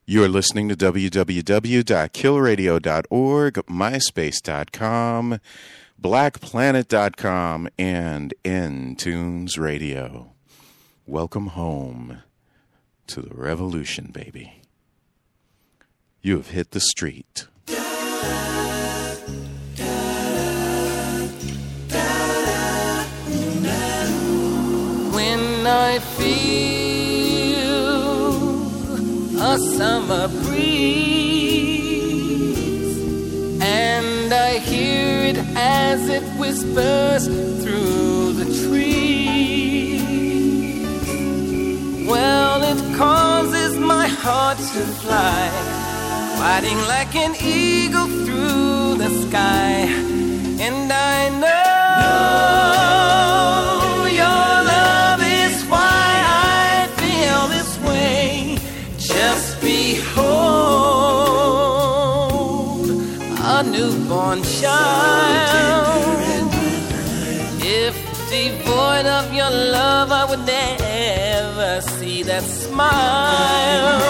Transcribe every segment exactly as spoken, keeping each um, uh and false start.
You're listening to w w w dot kill radio dot org, myspace dot com, black planet dot com, and N-Tunes Radio. Welcome home to the revolution, baby. You have hit the street. When I feel a summer breeze and I hear it as it whispers through the trees, well, it causes my heart to fly, fighting like an eagle through the sky. And I know your love is why I feel this way. Just behold a newborn child. If devoid of your love, I would never see that smile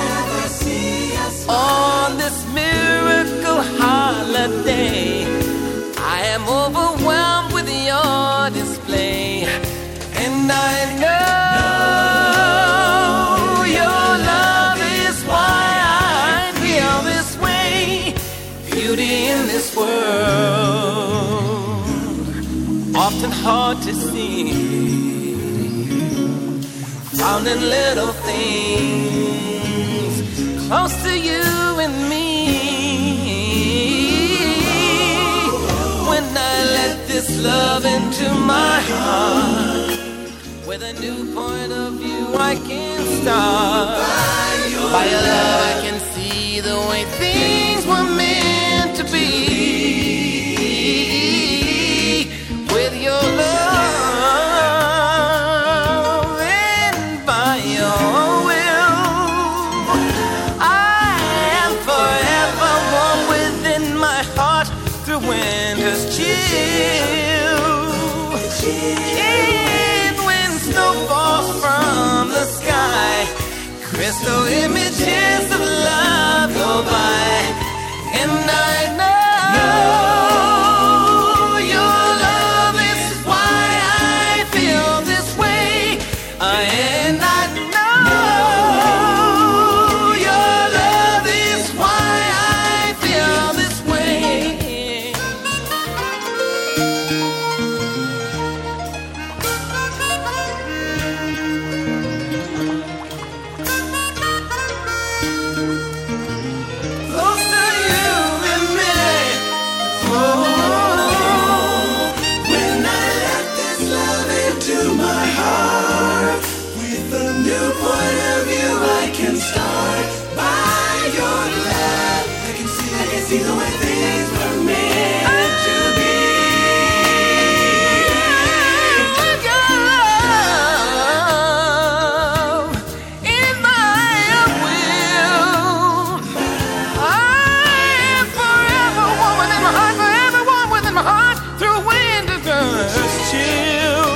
on this miracle holiday. I am overwhelmed with your display, and I know your love is why I feel this way. Beauty in this world, often hard to see, found in little things close to you and me. When I let this love into my heart, with a new point of view I can start. By your love I can see the way things were meant to be. With your love and by your will, I am forever warm within my heart through winter's chill. And when snow falls from the sky, crystal images of love go by. And I know your love is why I feel this way. And I know your love is why I feel this way. Close to you and me. Oh, when I let this love into my heart, with a new point of view I can start. By your love, I can see, I can see the way things were meant to be. With your love in my will, I am forever warm within my heart, forever warm within my heart, through winter's chill.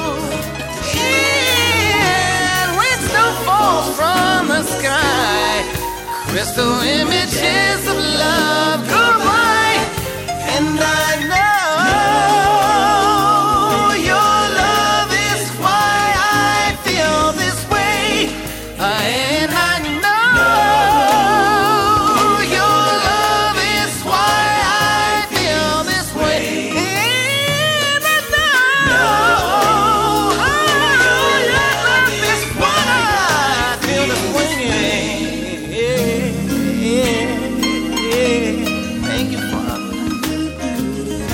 And when snow falls from the sky, crystal images of love go by. And I know your love is why I feel this way. And I know your love is why I feel this way. And I know your love is why I feel this way. Thank you, Father.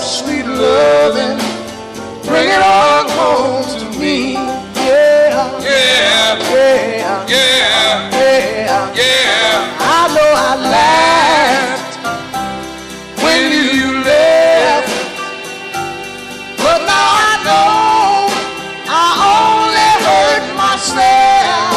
sweet loving, bring it on home to me. Yeah, Yeah, yeah, yeah, yeah, yeah. I know I laughed when you left, but now I know I only hurt myself.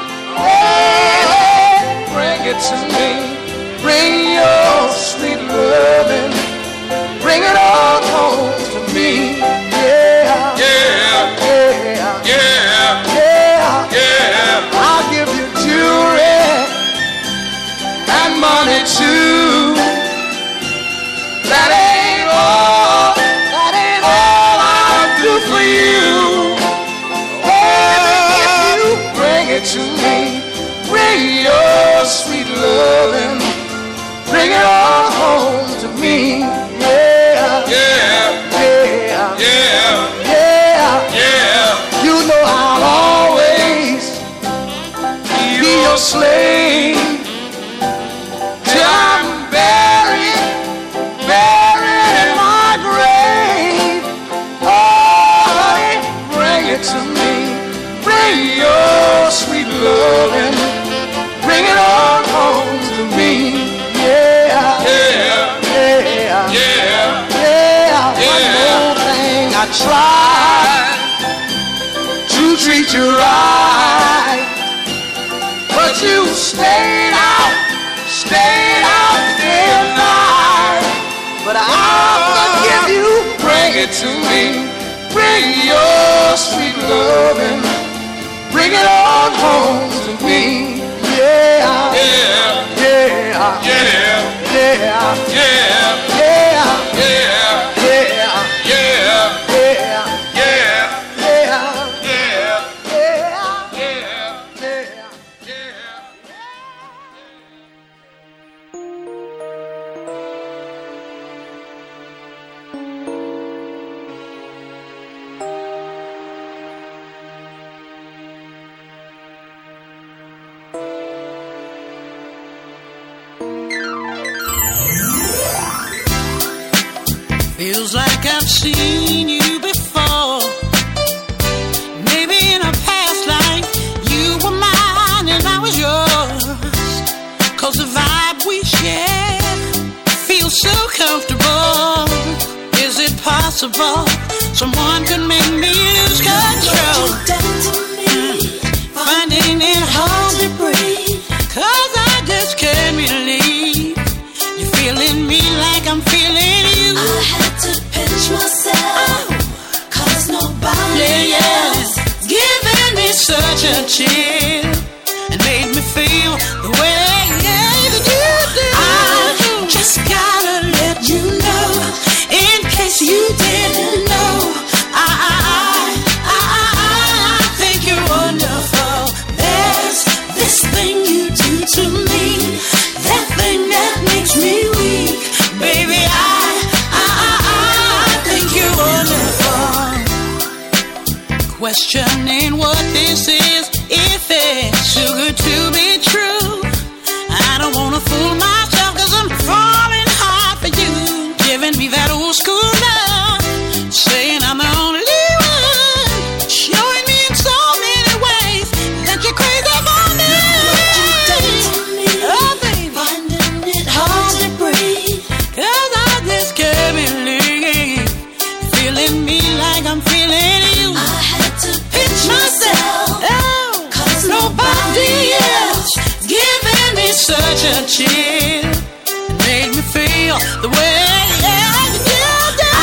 Oh, bring it to me, bring your sweet loving, bring it on home to me. Yeah, Yeah, yeah, yeah, yeah. yeah. I'll give you jewelry and money too. That ain't all, that ain't all I'll do for you. Oh, if you bring it to me, bring your sweet loving, bring it all home to me. Yeah, Yeah, yeah, yeah, yeah. yeah. You know I'll always be your slave till I'm buried, buried in my grave. Oh, honey, bring it to me, bring your sweet loving, bring it on home to me. Yeah, Yeah, yeah, yeah, yeah. One Yeah. more thing I tried to treat you right, but you stayed out, stayed out day and night. But I'll forgive you, bring it to me, bring your sweet loving, bring it on home to me. Yeah, yeah, yeah, yeah, yeah, yeah, yeah, yeah, yeah, yeah, yeah, yeah, yeah, yeah, yeah, yeah, yeah. yeah. Feels like I've seen you before. Maybe in a past life you were mine and I was yours. Cause the vibe we share feels so comfortable. Is it possible someone could make me lose control? What you done to me? Finding it hard to breathe, cause I just can't believe you're feeling me like I'm feeling you. I had to pinch myself, cause nobody Yeah, yeah. else. Giving me such a chill and made me feel the way that you do. I just gotta let you know, in case you didn't know, I, I, I, I, I think you're wonderful. There's this thing you do to me, that thing that makes me weak. Baby, I, I, I, I think you're wonderful. Questioning what this is, if it's too good to be true. I don't wanna fool myself, cause I'm falling hard for you. Giving me that old school love, saying I'm the only one, showing me in so many ways that you're crazy for me. What you done to me? Oh, baby, Finding it hard to breathe. cause I just can't believe feeling me like I'm feeling you. I had to pinch myself, Oh, cause nobody nobody else else. giving me such a chill. It made me feel the way that you do.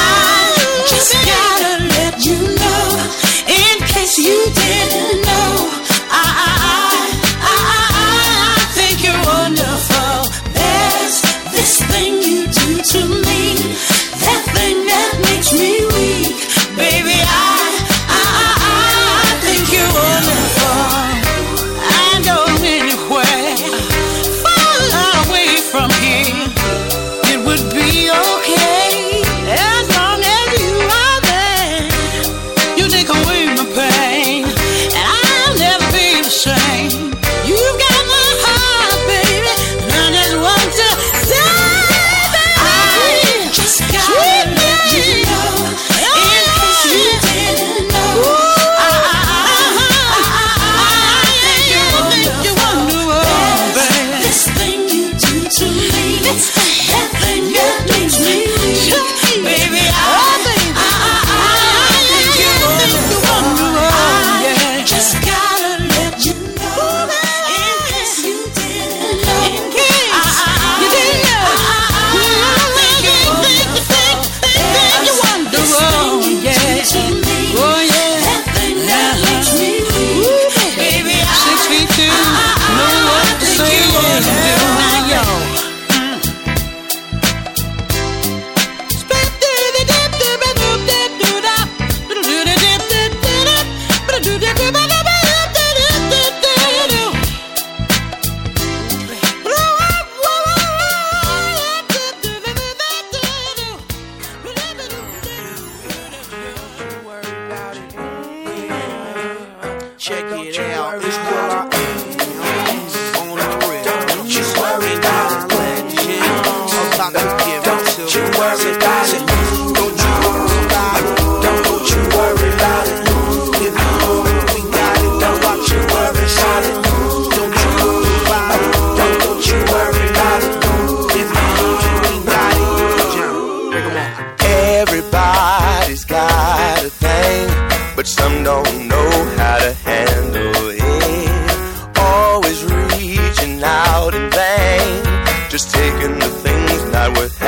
Everybody's got a thing, but some don't know how to handle it. Always reaching out in vain, just taking the things not worth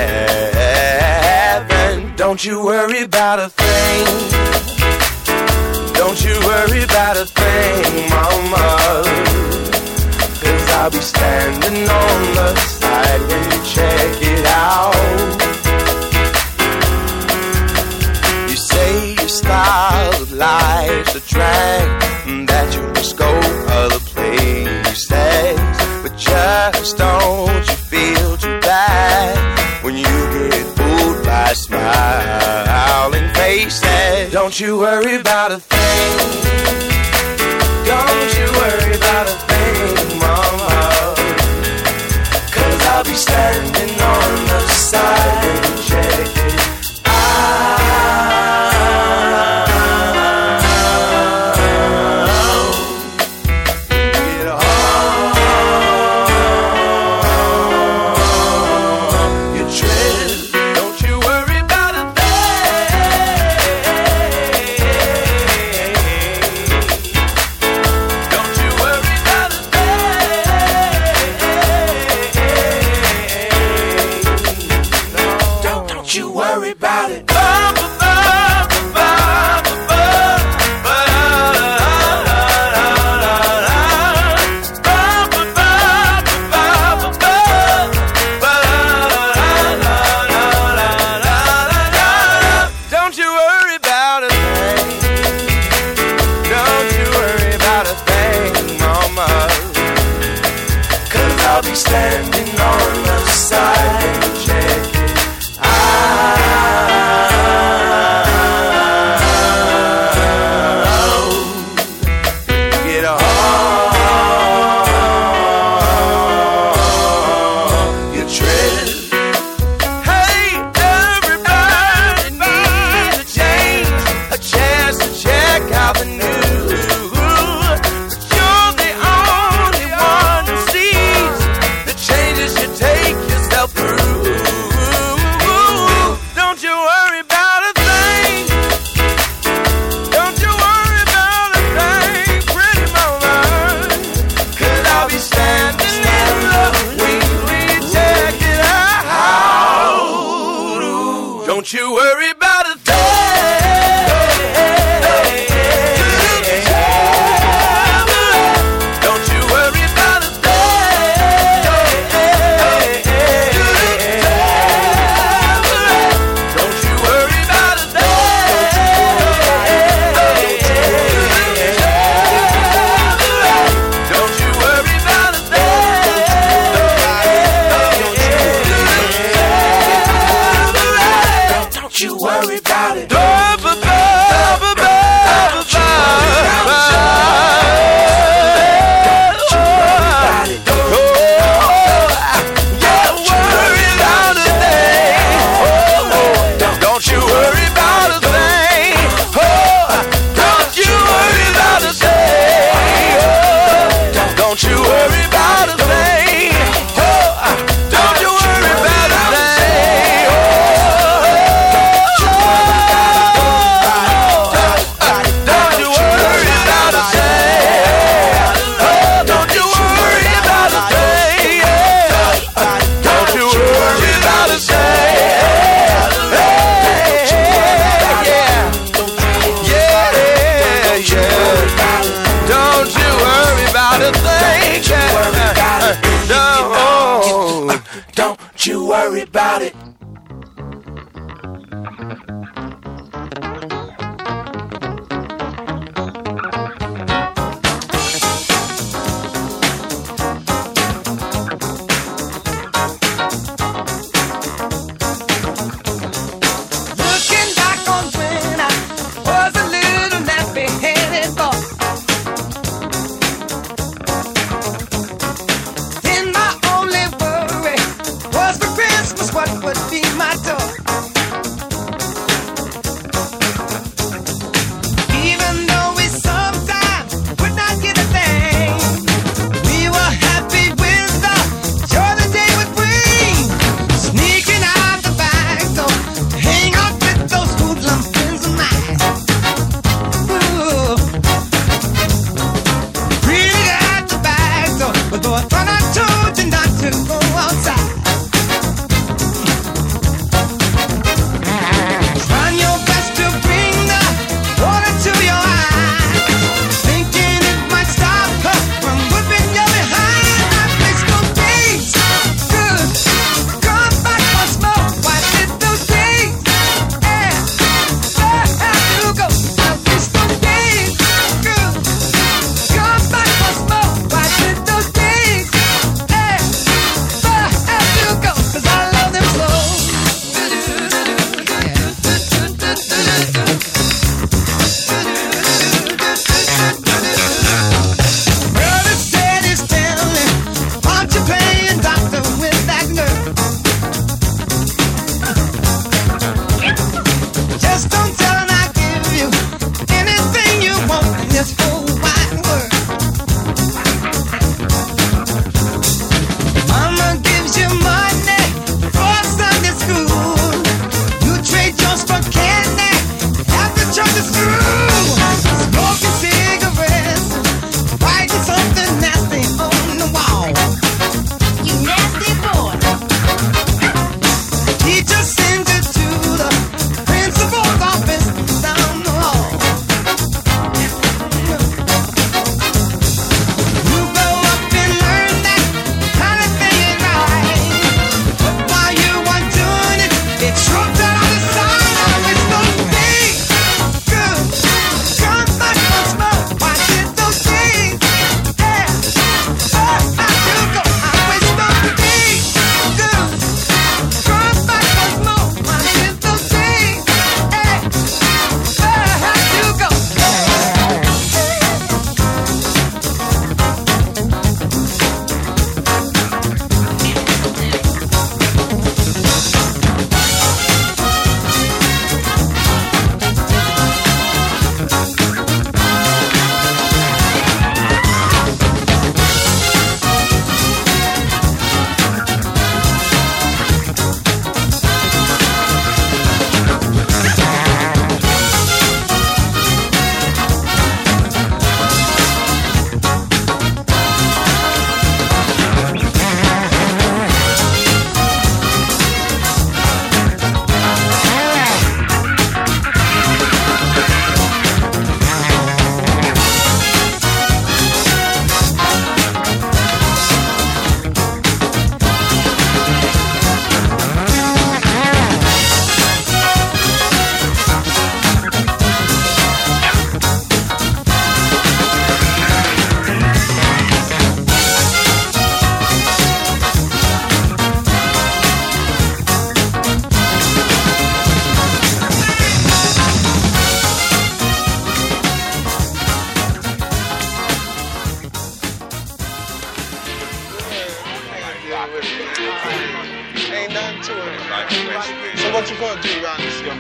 having. Don't you worry about a thing. Don't you worry about a thing, mama. Cause I'll be standing on the side when you check it out. You say your style of life's a drag, that you must go other places. But just don't you feel too bad when you get fooled by smiling faces. Don't you worry about a thing. Don't you worry about a thing, mama. Cause I'll be standing on the side when you check it out. Get on your tread. Don't you worry about a thing. Don't you worry about a thing. Don't, don't you worry about it. Don't you worry about a thing. Don't you worry about a thing, mama. Cause I'll be standing on the side and check it out. Get on your tread. Hey, everybody needs a change, a chance to check out the news. But you're the only one who sees the changes you take yourself through. Don't you worry about a thing. Don't you worry about a thing, pretty mama. Cause I'll be standing in the wing when you check it out. Don't you worry about a thing. Don't you worry about a thing. Don't you worry about a thing. Don't you worry about a thing. Don't you worry about it. Don't you worry about a thing. Don't you worry about a thing. Don't you worry about a thing. Don't you worry about a thing. Don't you worry about a thing. Don't you worry about a thing. Don't you worry about a thing. Don't you worry about a thing. No, don't you worry about it. Looking back on when I was a little nappy-headed boy, then my only worry was for Christmas what would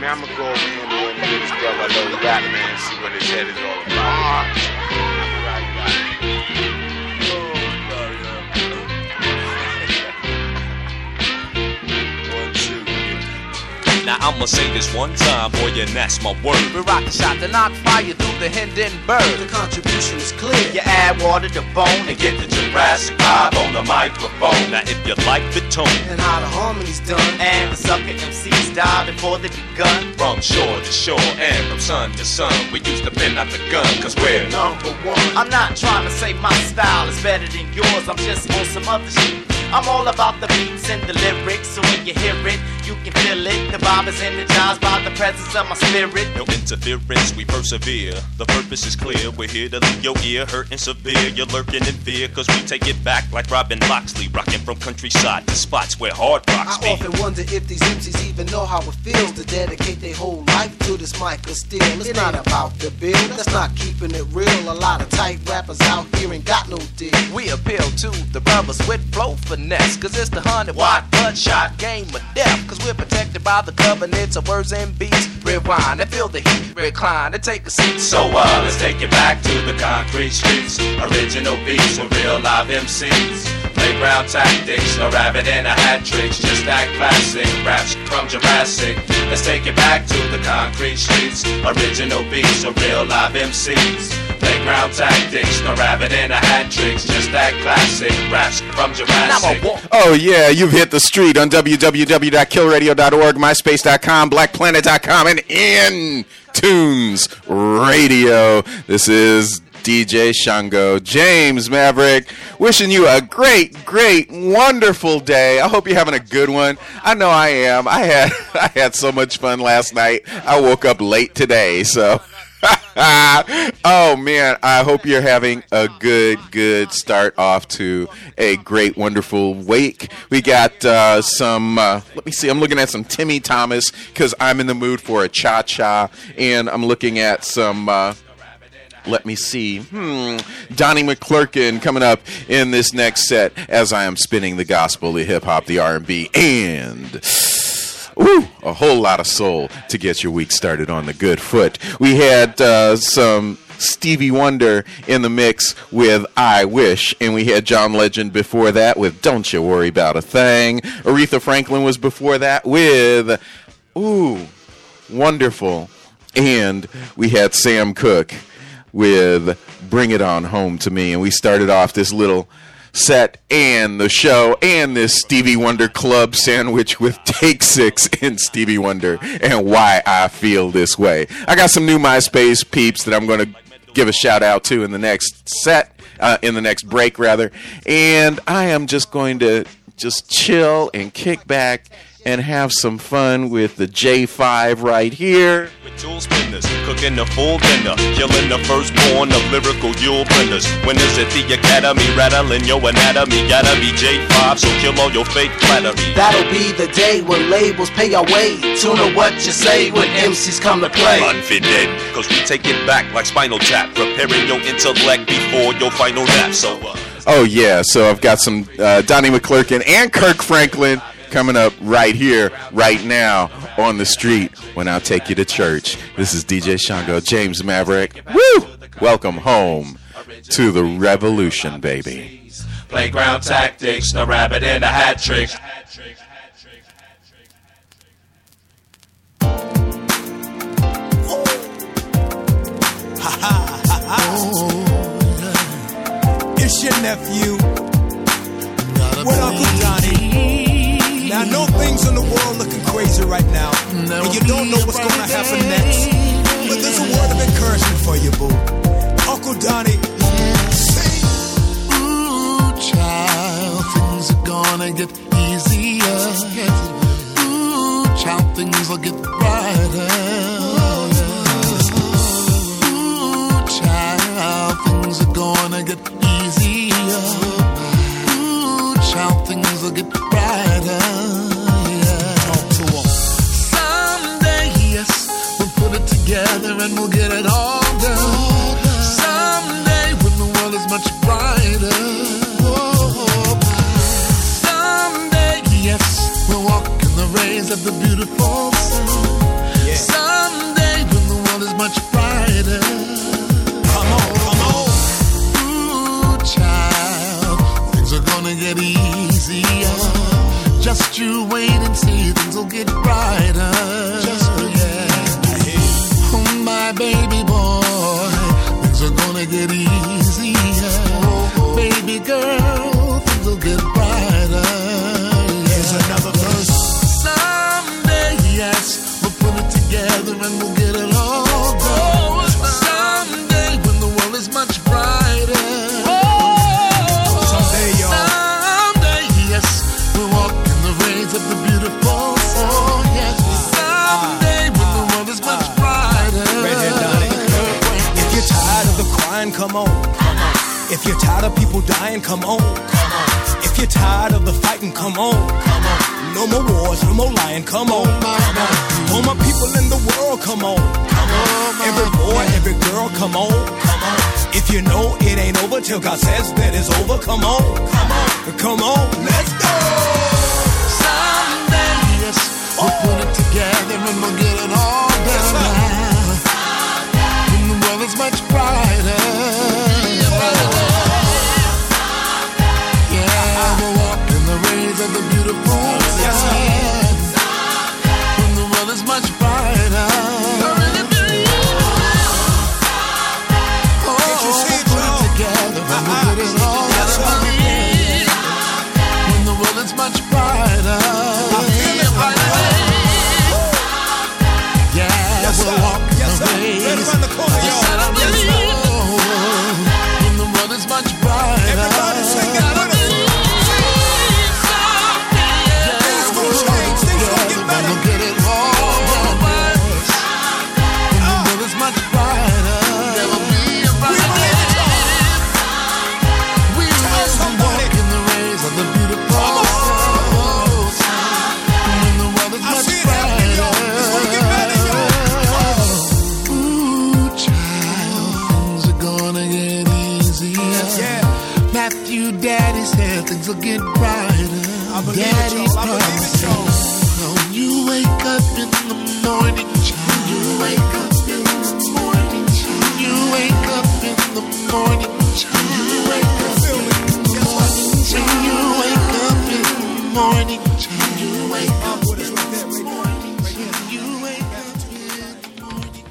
man, I'm gonna go over here and get this brother a little rap, man, see what his head is all about. Right, right. Now I'ma say this one time, boy, and that's my word. We rock the shot to knock fire through the Hindenburg. The contribution is clear. You add water to bone and get the Jurassic vibe on the microphone. Now if you like the tone and how the harmony's done, and the sucker M Cs die before they begun. From shore to shore and from sun to sun, we used to bend out the gun, cause we're number one. I'm not trying to say my style is better than yours, I'm just on some other shit. I'm all about the beats and the lyrics, so when you hear it, you can feel it. The vibe is energized by the presence of my spirit. No interference, we persevere. The purpose is clear, we're here to leave your ear hurting severe. You're lurking in fear, cause we take it back like Robin Loxley, rocking from countryside to spots where hard rocks be. I often wonder if these M Cs even know how it feels to dedicate their whole life to this mic of steel. It's it not about the bill, that's not keeping it real. A lot of tight rappers out here ain't got no deal. We appeal to the brothers with flow finesse, cause it's the hundred watt bloodshot game of death. Cause we're protected by the covenants of words and beats. Rewind and feel the heat, recline and take a seat. So uh, let's take it back to the concrete streets. Original beats with real live M Cs. Playground tactics, no rabbit and a hat tricks. Just that classic, raps from Jurassic. Let's take it back to the concrete streets. Original beats with real live M Cs. Playground tactics, no rabbit and a hat tricks. Just that classic, raps from Jurassic. Oh yeah, you've hit the street on w w w dot kill radio dot org, myspace dot com, black planet dot com, and in Tunes Radio. This is D J Shango, James Maverick, wishing you a great, great, wonderful day. I hope you're having a good one. I know I am. I had I had so much fun last night. I woke up late today, so oh man, I hope you're having a good, good start off to a great, wonderful week. We got uh, some, uh, let me see, I'm looking at some Timmy Thomas because I'm in the mood for a cha-cha, and I'm looking at some, uh, let me see, hmm, Donnie McClurkin coming up in this next set as I am spinning the gospel, the hip-hop, the R and B, and ooh, a whole lot of soul to get your week started on the good foot. We had uh, some Stevie Wonder in the mix with I Wish, and we had John Legend before that with Don't You Worry About a Thing. Aretha Franklin was before that with, ooh, Wonderful. And we had Sam Cooke with Bring It On Home to Me, and we started off this little set and the show and this Stevie Wonder club sandwich with Take Six in Stevie Wonder and Why I Feel This Way. I got some new MySpace peeps that I'm going to give a shout out to in the next set, uh, in the next break rather, and I am just going to just chill and kick back and have some fun with the J five right here. With tool spinners, cooking the full dinner, killing the firstborn of lyrical Yule blenders. Winners at the academy, rattling your anatomy. Gotta be J five, so kill all your fake flattery. That'll be the day when labels pay our way. Tune in what you say when M Cs come to play. Unfitted, cause we take it back like Spinal Tap, preparing your intellect before your final nap. So, uh, oh yeah, so I've got some uh, Donnie McClurkin and Kirk Franklin coming up right here, right now, on the street when I'll take you to church. This is D J Shango, James Maverick. Woo! Welcome home to the revolution, baby. Playground tactics, no rabbit and a hat trick. It's your nephew, with Uncle Johnny. Now, I know things in the world looking crazy right now, and you don't know what's going to happen next. But there's a word of encouragement for you, boo. Uncle Donnie, sing. Ooh, child, things are gonna get easier. Ooh, child, things will get brighter. Ooh, child, things are gonna get easier. Ooh, child, things will get brighter. Together and we'll get it all done. Someday when the world is much brighter. Someday, yes, we'll walk in the rays of the beautiful sun. together and we'll get it all done. Someday when the world is much brighter. Someday, y'all. Someday, yes, we'll walk in the rays of the beautiful sun. Yes, someday when the world is much brighter. If you're tired of the crying, come on. If you're tired of people dying, come on. If you're tired of the fighting, come on. No more wars, no more lying, come on. All my people in the world, come on. Every boy, every girl, come on. If you know it ain't over till God says that it's over, come on. Come on, let's go. Someday, yes, we'll put it together and we'll get it all done. When the world is much brighter. Of the beautiful yes, when the world is much brighter. Oh, can't you see it, put y'all? it together and we'll get it all yes, when the world is much brighter. Yeah, yes, we'll walk yes, the ways. right around the corner, y'all. Yes, when the world is much brighter. everybody sing that with us. I'ma get it all done. When the world is much brighter, there will be a brighter day. We will walk in the rays of the beautiful rose. When the world is much brighter. Ooh, child, things are gonna get easier. Matthew, Daddy said things will get brighter. Daddy promised. You wake up in the morning, child. You wake up in the morning, child. You wake up in the morning, child. You wake up in the morning, child. You wake up in the morning, child. You wake up in the morning, child. You wake up in the morning,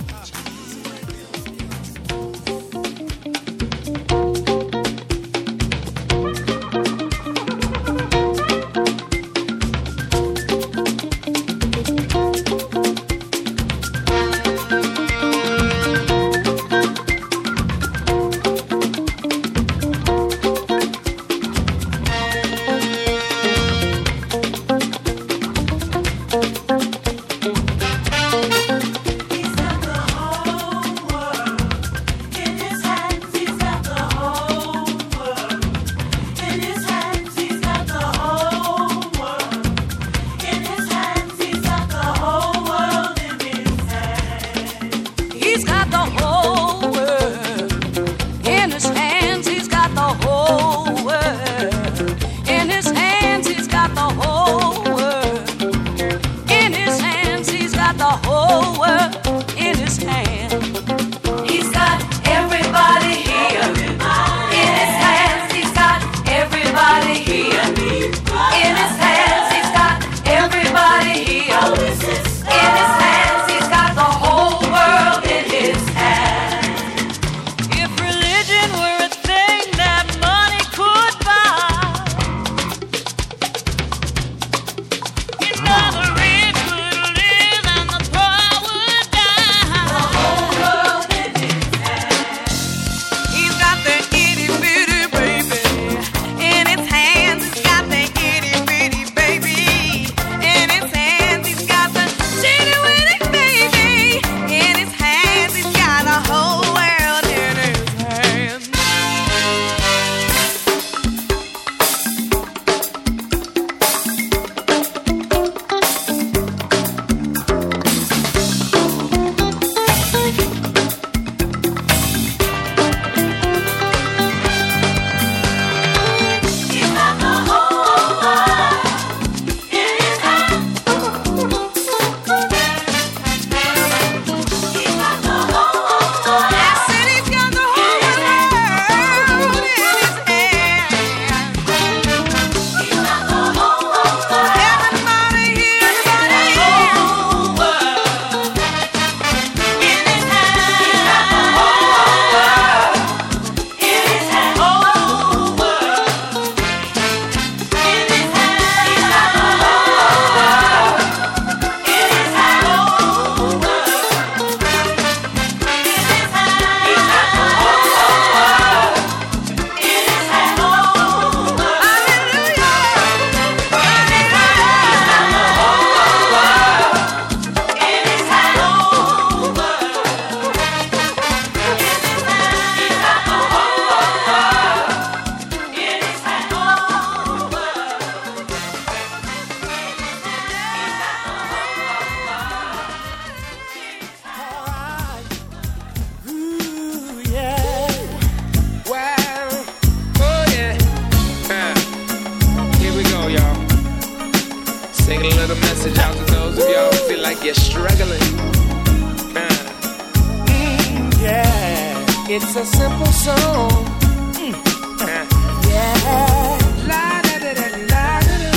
It's a simple song. Mm. Yeah. La da da da la da da.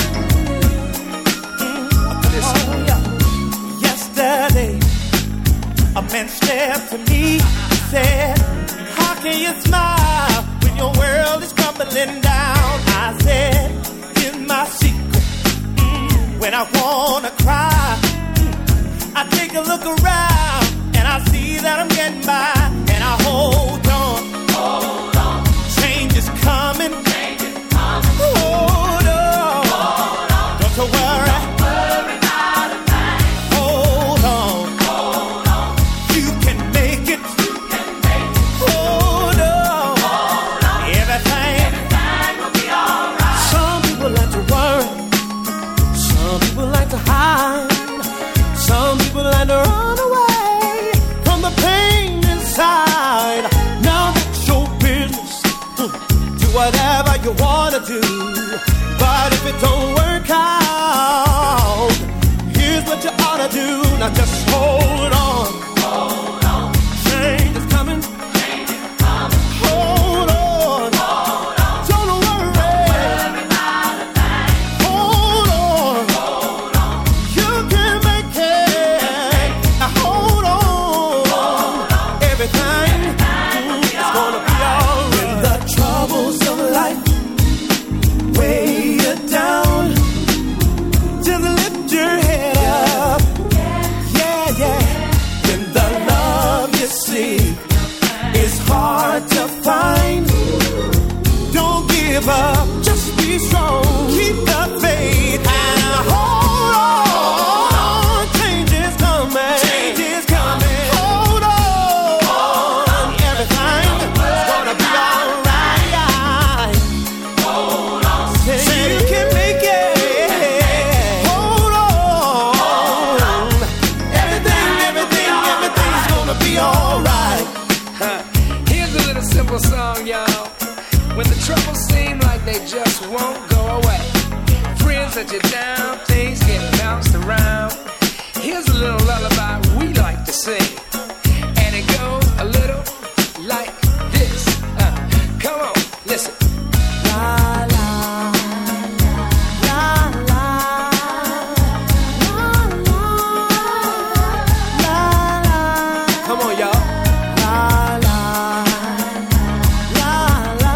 Oh yeah. Yesterday, a man stepped to me and said, "How can you smile when your world is crumbling down?" I said, "Here's my secret. Mm. When I wanna cry, mm. I take a look around and I see that I'm getting by, and I hold on. Hold on. Change is coming. Change is coming. Hold on. Hold on. Don't you worry. Don't worry about a thing. Hold on. Hold on. You can make it. You can make it. Hold on. Hold on. Everything. Everything will be alright. Some people like to worry. Some people like to hide. Some people like to run away from the pain inside. Now that's your business. Do whatever you wanna do. But if it don't work out, here's what you ought to do. Now just hold on. Hold on. Change is coming. Change is coming. Hold on. Hold on. Don't worry. Don't worry about a thing. Hold on. Hold on. You can make it. Now hold on. Hold on. Everything, Everything is gonna be alright. When the troubles of life weigh you down, just lift your head up. Yeah, yeah. When the love you seek is hard to find, don't give up. Just be strong. Keep the faith and hold on. Change is coming. Change is coming. Hold on. Hold on. Everything is gonna be alright. Hold on. Say you can make it. Hold on. Everything, everything, everything's gonna be alright. Huh. Here's a little simple song, y'all. When the troubles seem like they just won't go away, friends let you down, things get bounced around. Here's a little lullaby we like to sing, and it goes a little like this. Uh, come on, listen. La la la la la la la. Come on, y'all. La la la la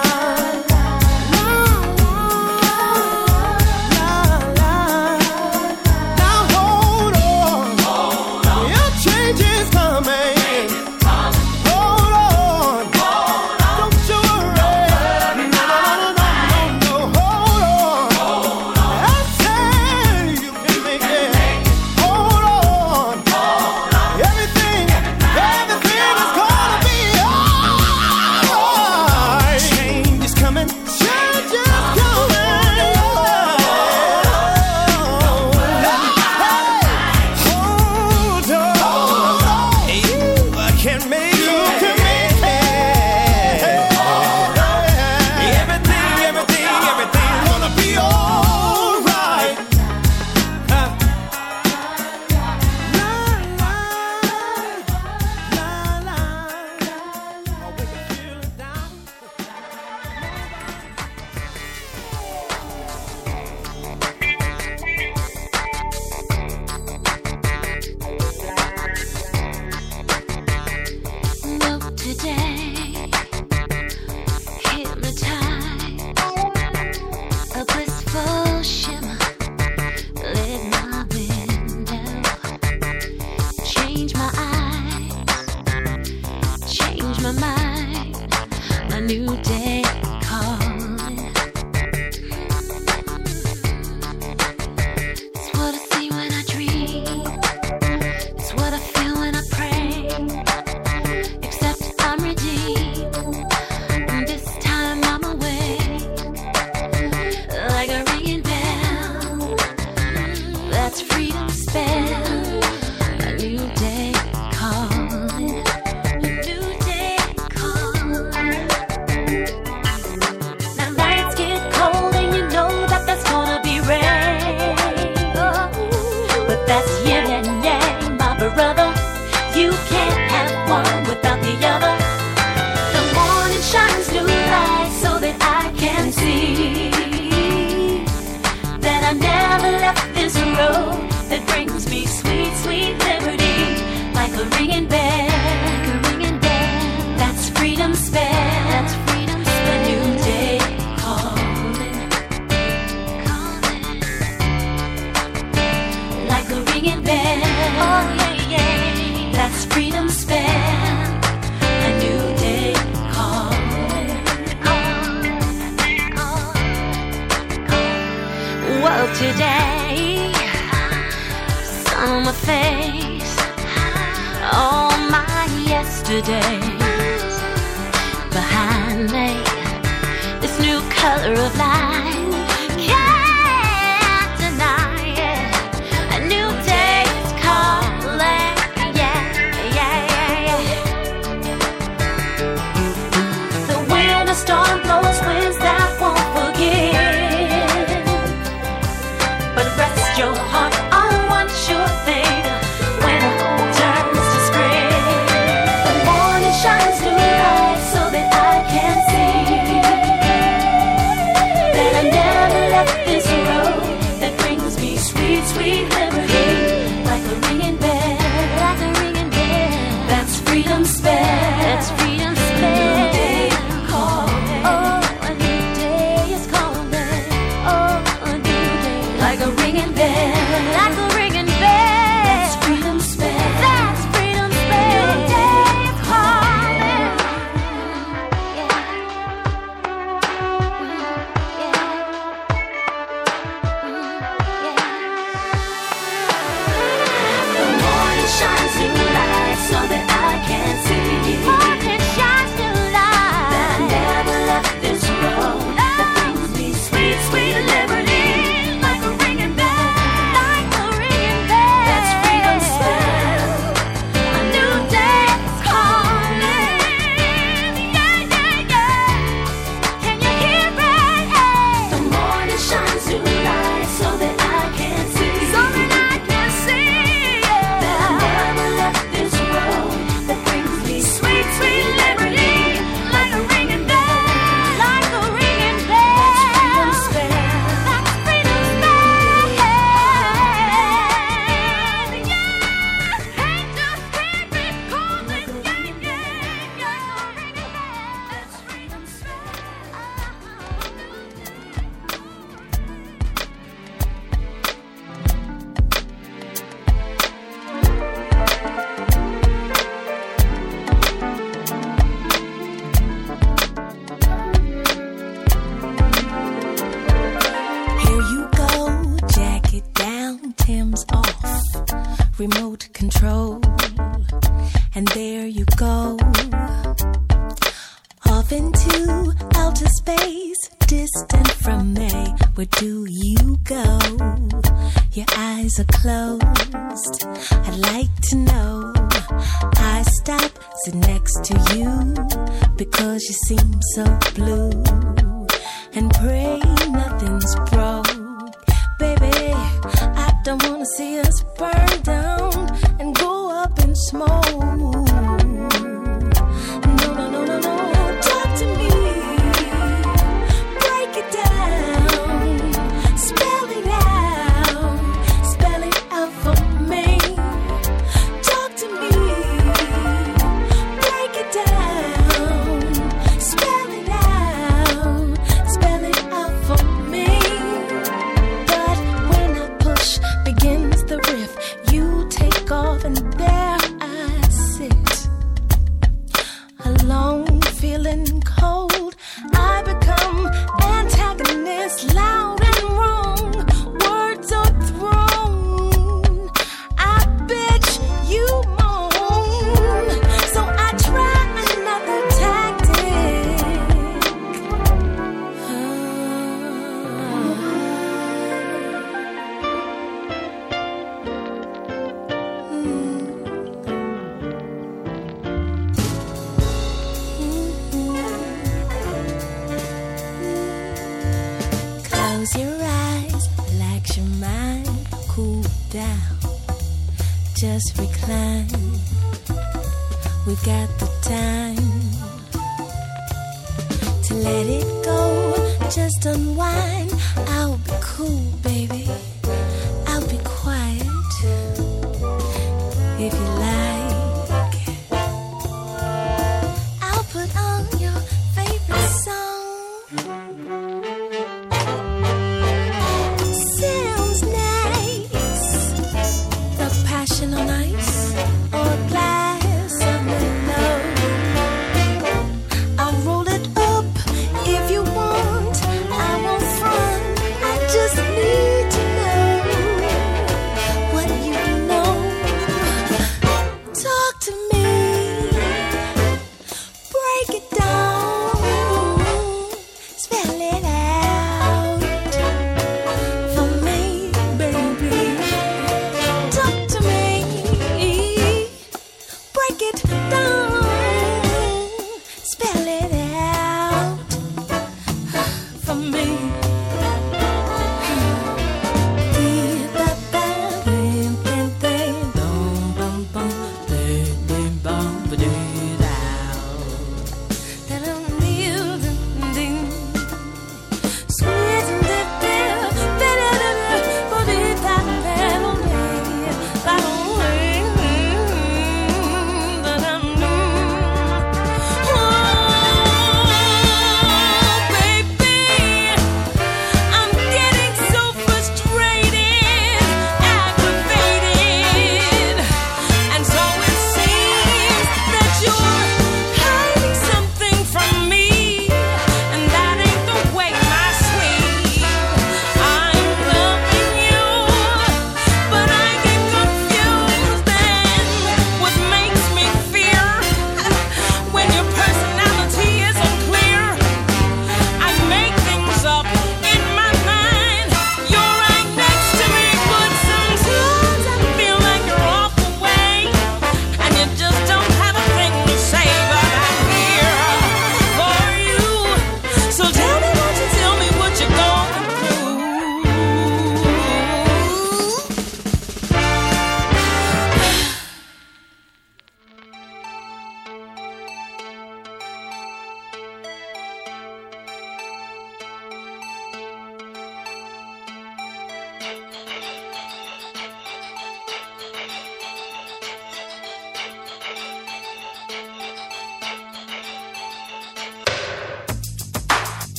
la la. Now hold on. Hold on. Your change is coming. Hold on. Hold on. Don't you worry. No, no, no, no, no, no. Hold on. Hold on. I say you can make it. Hold on. Hold on. Everything, everything is gonna be alright. Change is coming. Change is coming. Hold on. You can make it. You can make it. Everything, everything, everything's gonna be alright. La la la la. Oh, when you feel it down. Look today, hypnotized, a blissful shimmer lit my window, changed my eyes, changed my mind, a new day calling. It's what I see when I dream, it's what I feel when I pray. Except I'm redeemed, and this time I'm awake, like a ringing bell. That's freedom's spell. A new day calling, a new day calling. Now nights get cold and you know that there's gonna be rain. Oh, but that's yin and yang, my brother. You can't have one without the other. a ringing bell, like a ringing bell. That's freedom's spell. That's freedom's spell. A new day calling, calling. Like a ringing bell. Oh yeah, yeah. That's freedom's spell. A new day calling, calling, calling. Well, today, sun on my face, all my yesterdays behind me. This new color of life, can't deny it. A new day is calling, yeah, yeah, yeah, yeah. So when the storm blows, winds that won't forget, but rest your heart on one sure thing. When the whole turns to spring, the morning shines new light so that I can see that I never left this road that brings me sweet, sweet liberty. Like a ringing bell, like a ringing bell. That's freedom's spell. That's freedom's spell. A new day calling. Oh, a new day is calling. Oh, a new day. Like a ringing bell, like a ringing bell. That's freedom's spell. That's freedom's spell. A new day is calling. The morning shines new light so that I can see. Morning shines new light that I never left this road that brings me sweet, sweet liberty. Like a ringing bell, like a ringing bell. That's freedom's spell. A new day is calling. Yeah, yeah, yeah. Can you hear it? The morning shines new light so that I can see. So that I can see that I never left this road that brings me sweet, sweet liberty. Like a ringing bell, like a ringing bell. That's freedom's spell. That's freedom's spell. Yeah, ain't just spirit calling. Yeah, yeah, yeah. That's freedom's spell. Here you go, jacket down, Tim's off, remote control, and there you go, off into outer space, distant from me. Where do you go? Your eyes are closed. I'd like to know. I stop, sit next to you because you seem so blue, and pray nothing's broke. Baby, I don't wanna see us burn down and go up in smoke. No, no, no, no, no. Talk to me. Break it down. Spell it out. Spell it out for me. Talk to me. Break it down. Spell it out. Spell it out for me. But when I push begins the riff, you take off and there I sit, alone, feeling cold. I become antagonist, loud and wrong. Words are thrown. I bitch, you moan. So I try another tactic. Close your eyes, relax your mind, cool down, just recline. We've got the time to let it go, just unwind. I'll be cool, baby, I'll be quiet. If you like,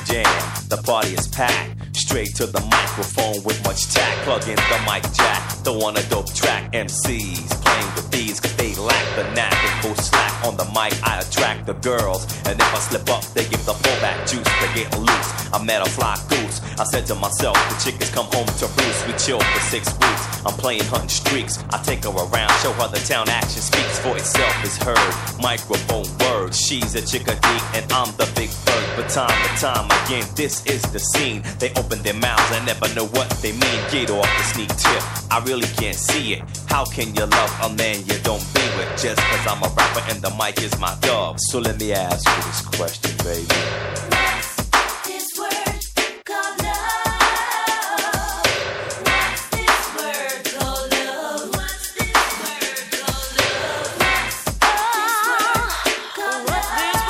jam. The party is packed. Straight to the microphone with much tact. Plug in the mic jack. Throw on a dope track. M Cs playing with these cause they lack the knack. And go slack on the mic. I attract the girls. And if I slip up, they give the pullback juice. They get loose. I met a fly goose. I said to myself, the chickens come home to roost. We chill for six weeks. I'm playing hunting streaks. I take her around, show her the town action speaks for itself is heard. Microphone words. She's a chickadee and I'm the big bird. But time to time again, this is the scene. They open their mouths, I never know what they mean. Get off the sneak tip, I really can't see it. How can you love a man you don't be with? Just cause I'm a rapper and the mic is my dog. So let me ask you this question, baby. This word called love. What's this word called love? What's this word called love? What's this word called love?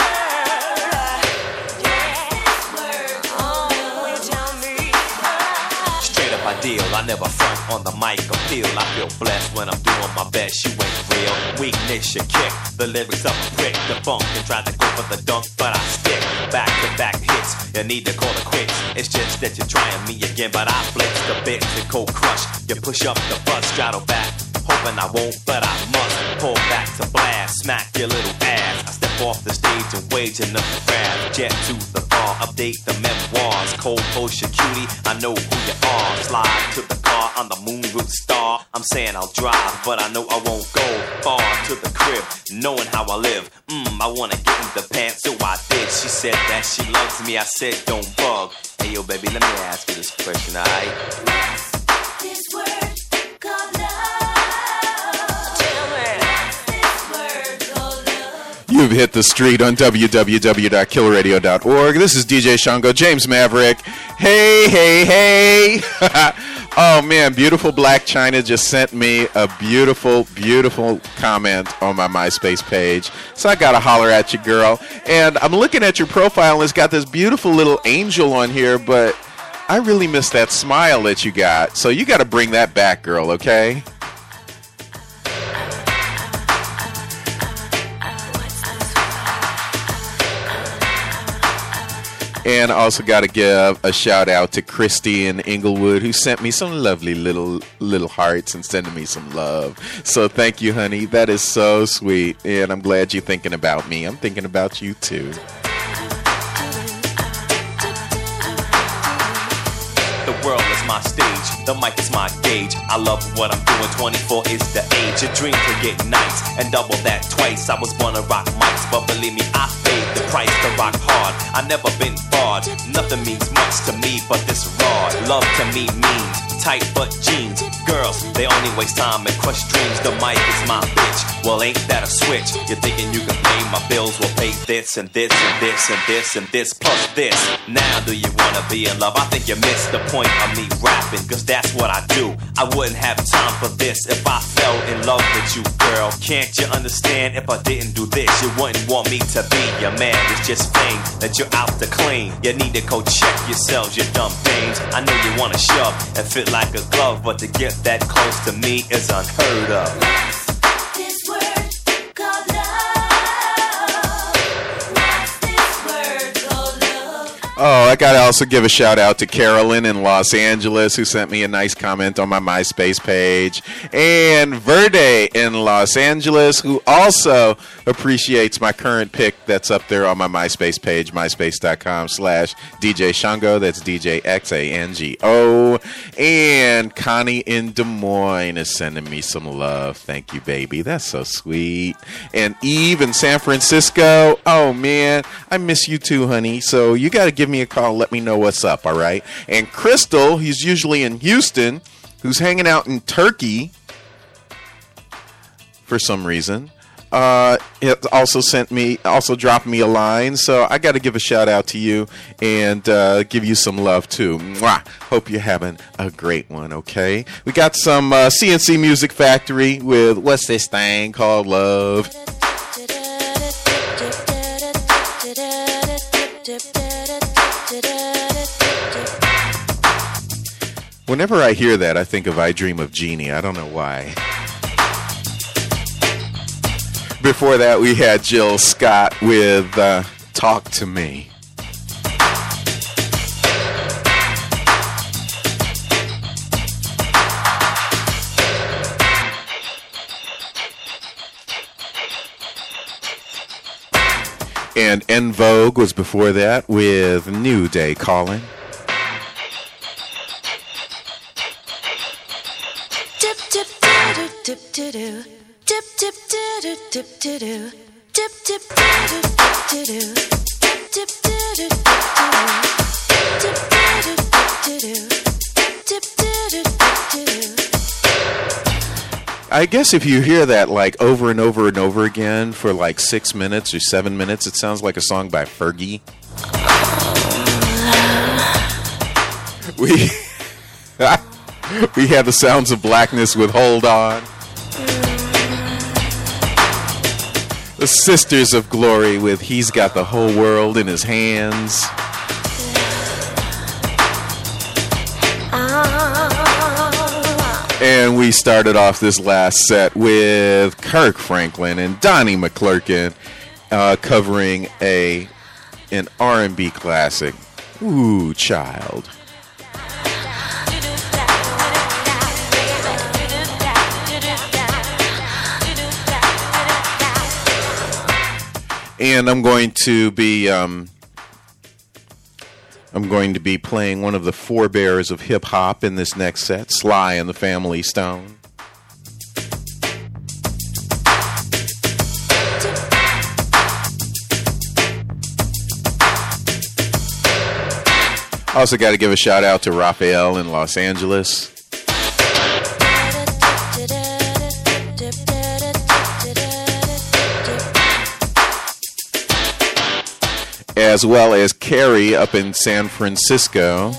Deal. I never front on the mic or feel. I feel blessed when I'm doing my best. You ain't real. Weakness you kick. The lyrics up a prick. The funk and try to go for the dunk, but I stick. Back to back hits. You need to call it quits. It's just that you're trying me again, but I flex the bits and cold crush. You push up the bus, straddle back. Hoping I won't, but I must. Pull back to blast. Smack your little ass. I step off the stage and wage another grab. Jet to the bar. Update the memoirs. Cold potion cutie. I know who you are. Slide to the car, I'm the moon root star. I'm saying I'll drive, but I know I won't go far to the crib, knowing how I live. Mmm, I wanna get in the pants, so I did. She said that she loves me, I said don't bug. Hey yo baby, let me ask you this question, alright? What's this word called love? Tell me. What's this word called love? You've hit the street on w w w dot kill radio dot org. This is D J Shango, James Maverick. Hey, hey, hey. Oh, man, beautiful Black China just sent me a beautiful, beautiful comment on my MySpace page. So I got to holler at you, girl. And I'm looking at your profile, and it's got this beautiful little angel on here, but I really miss that smile that you got. So you got to bring that back, girl, okay? And I also got to give a shout out to Christy in Inglewood, who sent me some lovely little little hearts and sending me some love. So thank you, honey. That is so sweet. And I'm glad you're thinking about me. I'm thinking about you, too. The world is my stage, the mic is my gauge. I love what I'm doing, twenty-four is the age. A dream to get nice and double that twice. I was born to rock mics, but believe me, I paid the price to rock hard. I never been barred, nothing means much to me but this rod. Love to me means tight butt jeans. Girls, they only waste time and crush dreams. The mic is my bitch, well ain't that a switch? You're thinking you can pay my bills, well pay this and this and this and this and this plus this. Now do you wanna be in love? I think you missed the point of me rapping, cause that's what I do. I wouldn't have time for this if I fell in love with you, girl. Can't you understand? If I didn't do this, you wouldn't want me to be your man. It's just fame that you're out to clean. You need to go check yourselves, you dumb things. I know you wanna shove and fit like a glove, but to get that close to me is unheard of. What's this word called love? What's this word called love? Oh, I got to also give a shout out to Carolyn in Los Angeles, who sent me a nice comment on my MySpace page. And Verde in Los Angeles, who also appreciates my current pick that's up there on my MySpace page, myspace.com slash DJ Shango. That's D J X A N G O. And Connie in Des Moines is sending me some love. Thank you, baby. That's so sweet. And Eve in San Francisco. Oh, man. I miss you too, honey. So you got to give me a call. Let me know what's up, all right? And Crystal, who's usually in Houston, who's hanging out in Turkey for some reason, uh, it also sent me, also dropped me a line. So I got to give a shout out to you and uh, give you some love too. Mwah. Hope you're having a great one, okay? We got some uh, C N C Music Factory with what's this thing called Love. Whenever I hear that, I think of I Dream of Jeannie. I don't know why. Before that, we had Jill Scott with uh, Talk to Me. And En Vogue was before that with New Day Calling. Dip dip do dip do do dip dip do dip do do dip dip do dip do do dip dip do dip do do dip do do. I guess if you hear that like over and over and over again for like six minutes or seven minutes, it sounds like a song by Fergie. We we had the Sounds of Blackness with Hold On. The Sisters of Glory with He's Got the Whole World in His Hands. And we started off this last set with Kirk Franklin and Donnie McClurkin uh, covering a an R and B classic, Ooh Child. And I'm going to be um, I'm going to be playing one of the forebears of hip hop in this next set, Sly and the Family Stone. Also got to give a shout out to Raphael in Los Angeles. As well as Carrie up in San Francisco,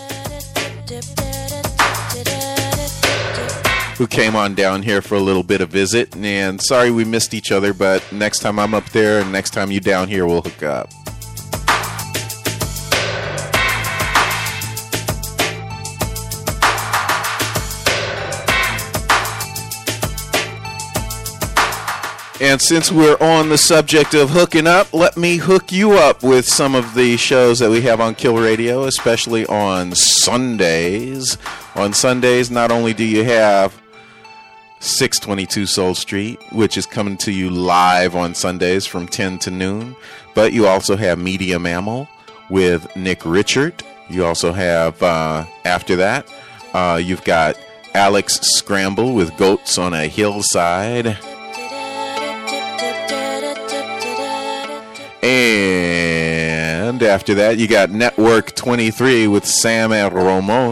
who came on down here for a little bit of visit. And sorry we missed each other, but next time I'm up there and next time you down here, we'll hook up. And since we're on the subject of hooking up, let me hook you up with some of the shows that we have on Kill Radio, especially on Sundays. On Sundays, not only do you have six twenty-two Soul Street, which is coming to you live on Sundays from ten to noon, but you also have Media Mammal with Nick Richard. You also have, uh, after that, uh, you've got Alex Scramble with Goats on a Hillside. And after that, you got Network twenty-three with Sam and Ramon.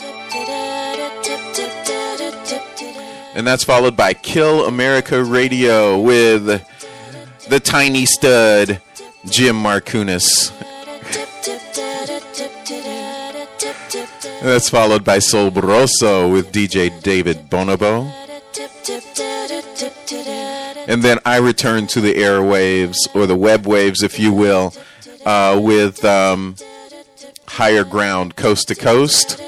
And that's followed by Kill America Radio with the tiny stud, Jim Marcunas. And that's followed by Solbroso with D J David Bonobo. And then I return to the airwaves, or the web waves, if you will, uh, with um, Higher Ground Coast to Coast.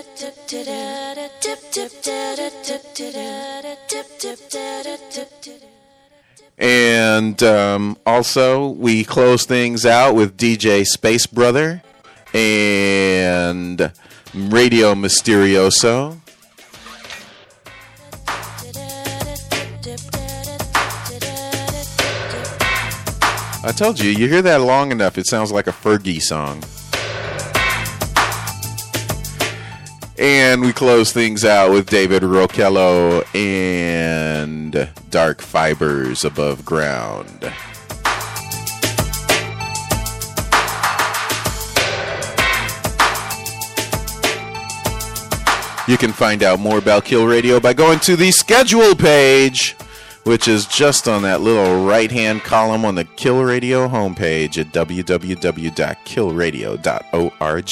And um, also, we close things out with D J Space Brother and Radio Mysterioso. I told you, you hear that long enough, it sounds like a Fergie song. And we close things out with David Rokello and Dark Fibers Above Ground. You can find out more about Kill Radio by going to the schedule page, which is just on that little right-hand column on the Kill Radio homepage at w w w dot kill radio dot org.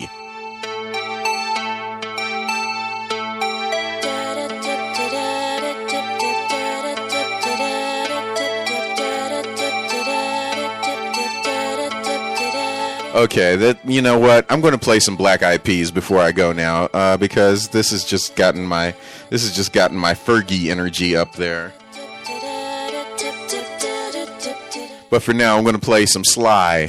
Okay, that you know what? I'm going to play some Black Eyed Peas before I go now, uh, because this has just gotten my this has just gotten my Fergie energy up there. But for now, I'm going to play some Sly.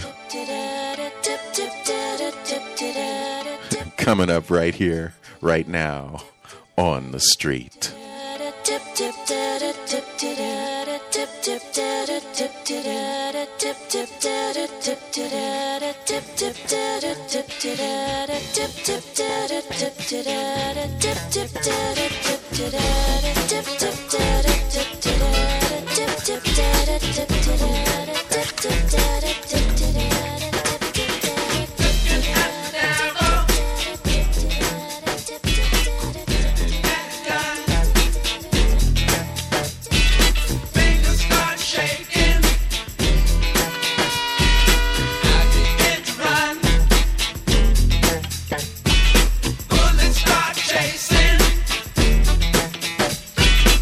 Coming up right here, right now, on the street. Dip, dip, dip, dip, dip, dip, dip, dip, dip, dip, dip, dip, Bullets start chasing.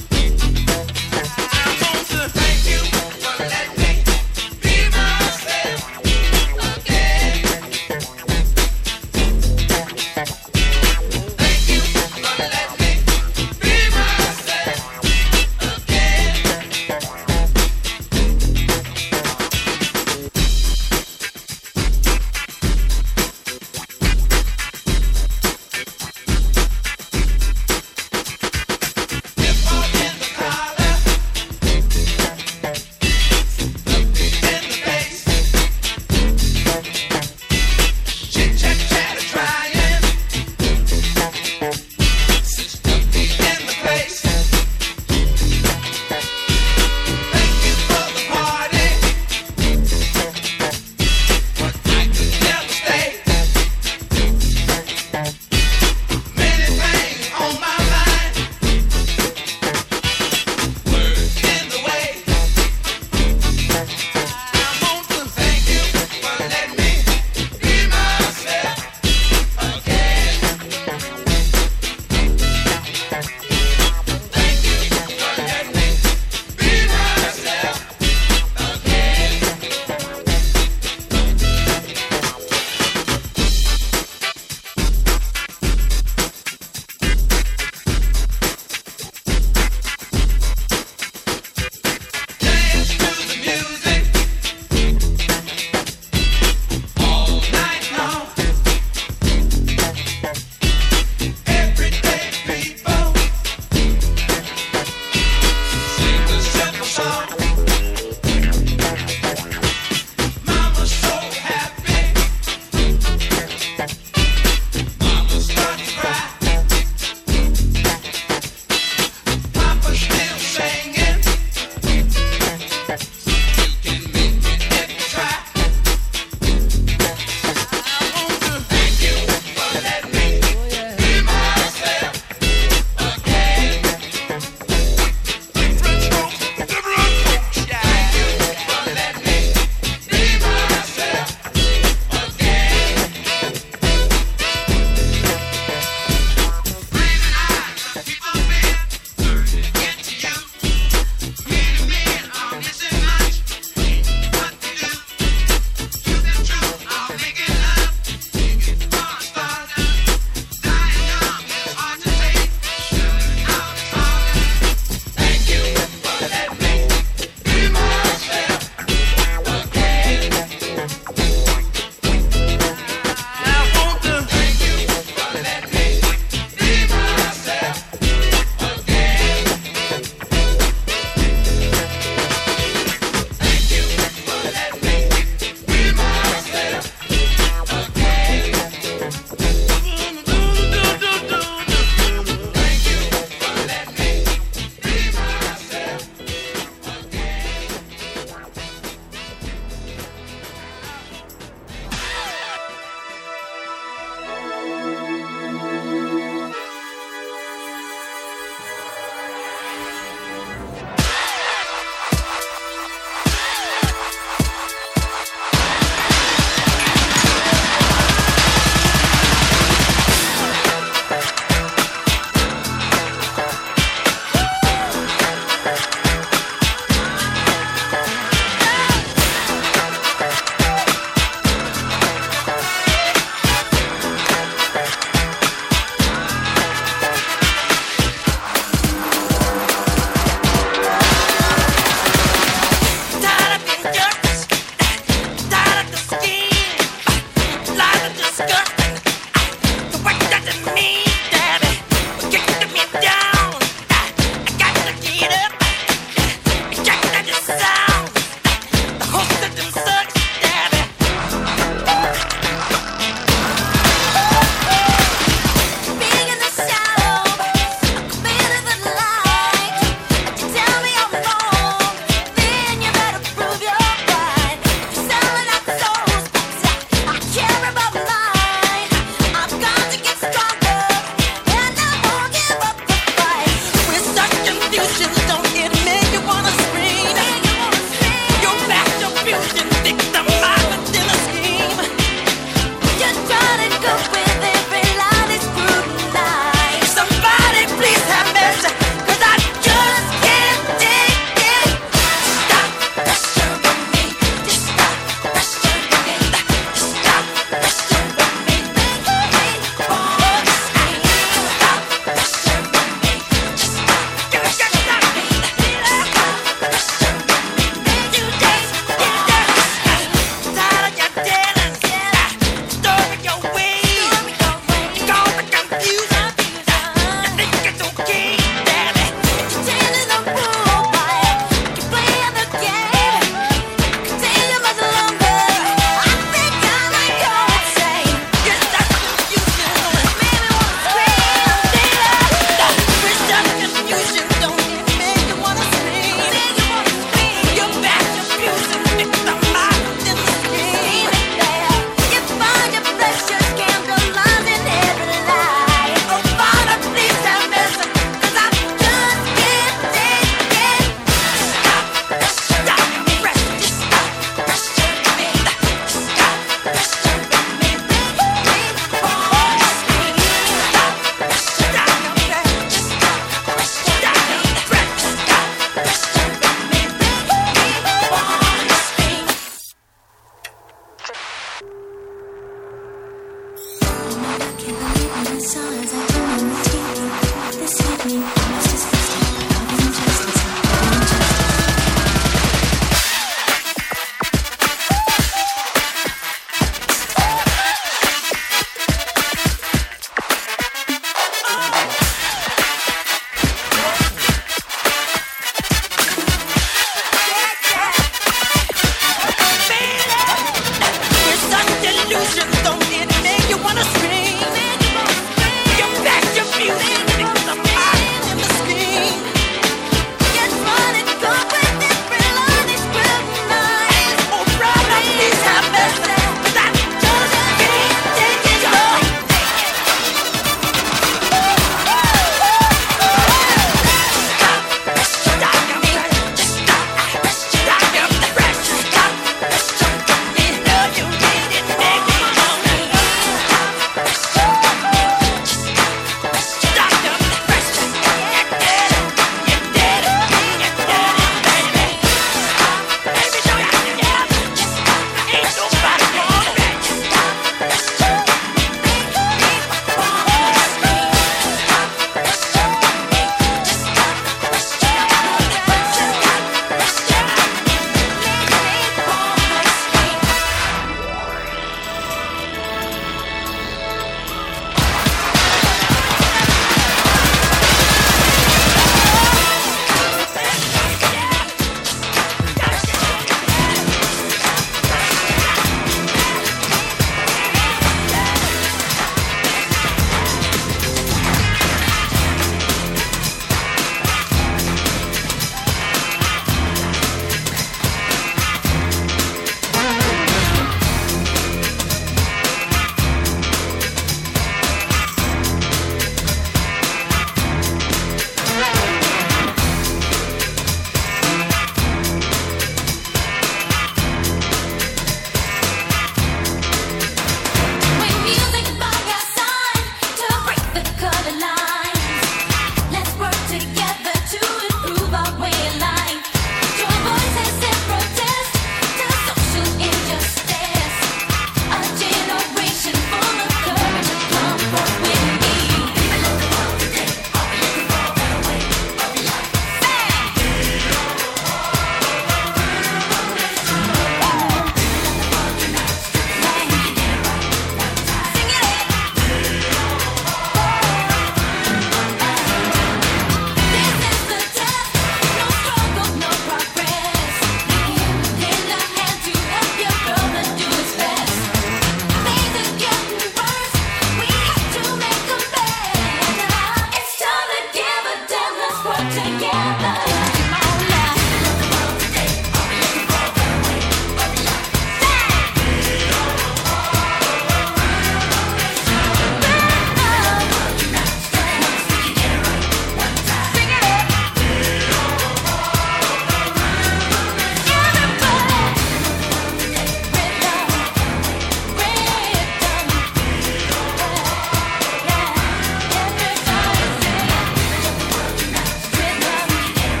Rhythm.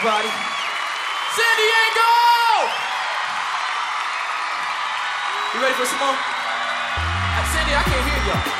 everybody. San Diego! You ready for some more? Uh, Sandy, I can't hear y'all.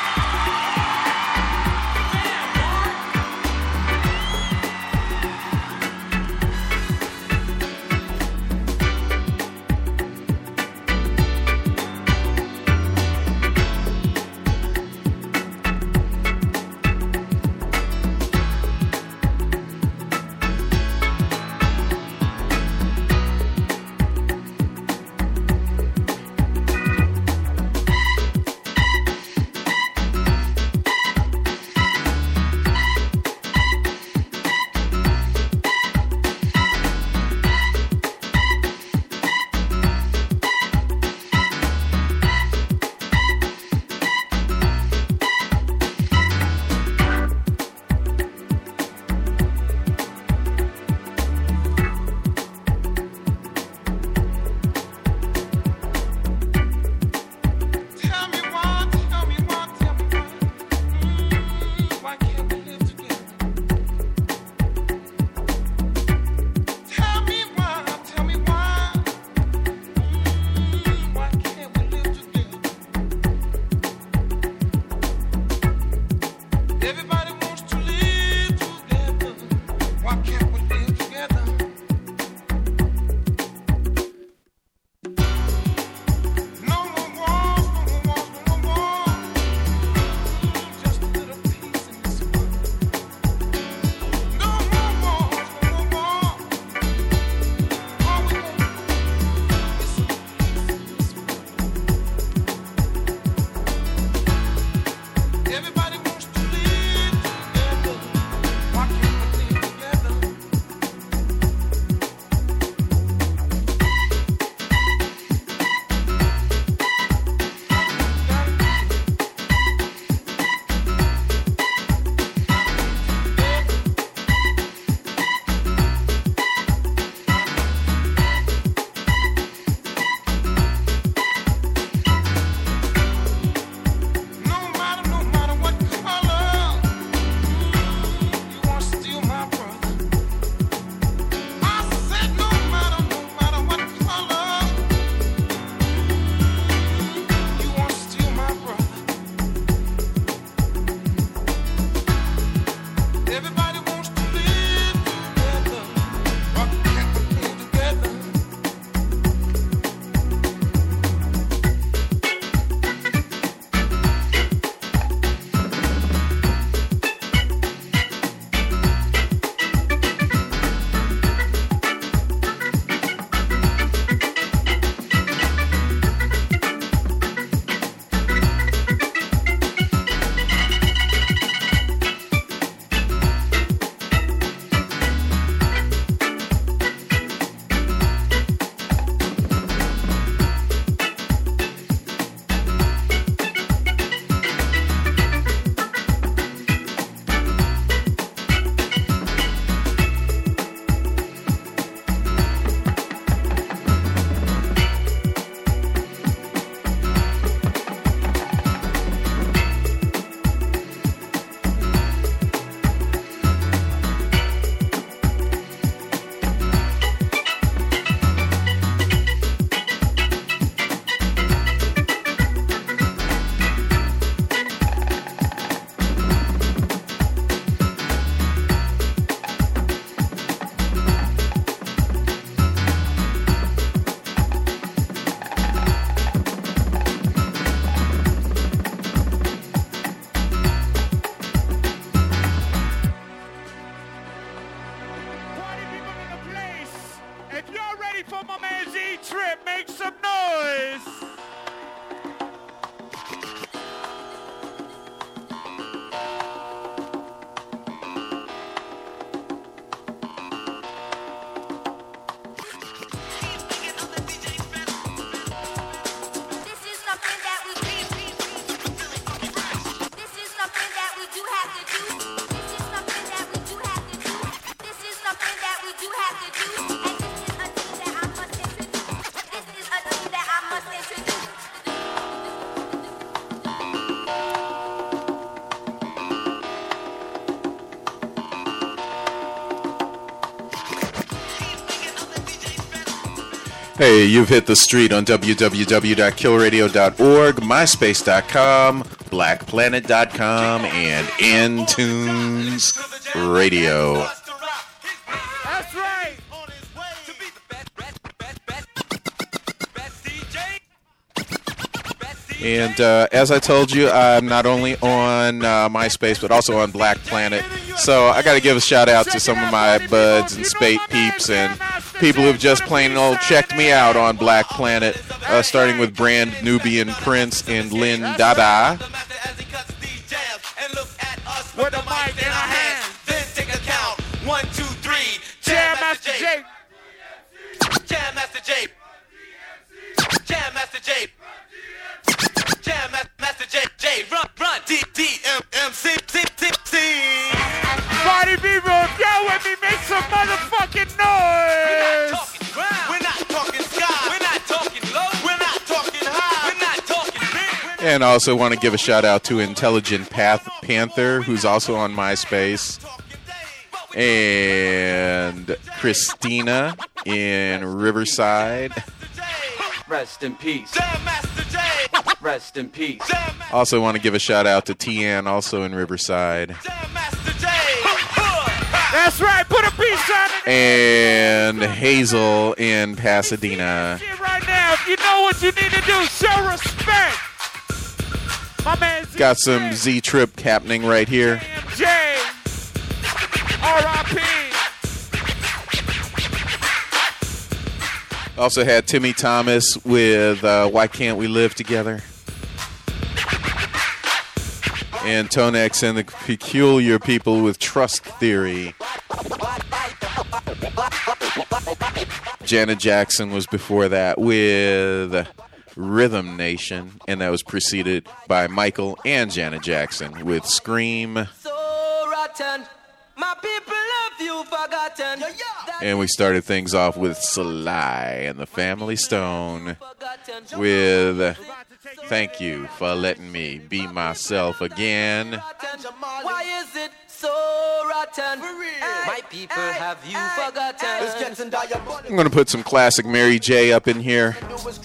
Hey, you've hit the street on w w w dot kill radio dot org, myspace dot com, black planet dot com, and Intunes Radio. That's right. And uh, as I told you, I'm not only on uh, MySpace, but also on Black Planet. So I got to give a shout out to some of my buds and spate peeps and people who've just plain old checked me out on Black Planet, uh, starting with Brand Nubian Prince and Lynn Dada. With the mic in our hands, then take a count. One, two, three. Jam Master J. Jam Master J. Jam Master J. Jam Master J. J. Run, run. D, D, M, M, C, C, C, C. Party people, if y'all with me, make some motherfucking noise. We're not talking sky. We're not talking low. We're not talking high. We're not talking big. And I also want to give a shout out to Intelligent Path Panther, who's also on MySpace. And Christina in Riverside. Rest in peace. Rest in peace. Also want to give a shout out to Tian, also in Riverside. That's right, put a piece on it. And Hazel in Pasadena. Right now, if you know what you need to do, show respect. My man Z- Got some Z-Trip happening right here. J. R I P. Also had Timmy Thomas with uh, Why Can't We Live Together? And Tonex and the Peculiar People with Trust Theory. Janet Jackson was before that with Rhythm Nation, and that was preceded by Michael and Janet Jackson with Scream. So rotten, my people love you forgotten. And we started things off with Sly and the Family Stone with Thank You for Letting Me Be Myself Again. Why is it so rotten? My people have you forgotten. I'm going to put some classic Mary J up in here.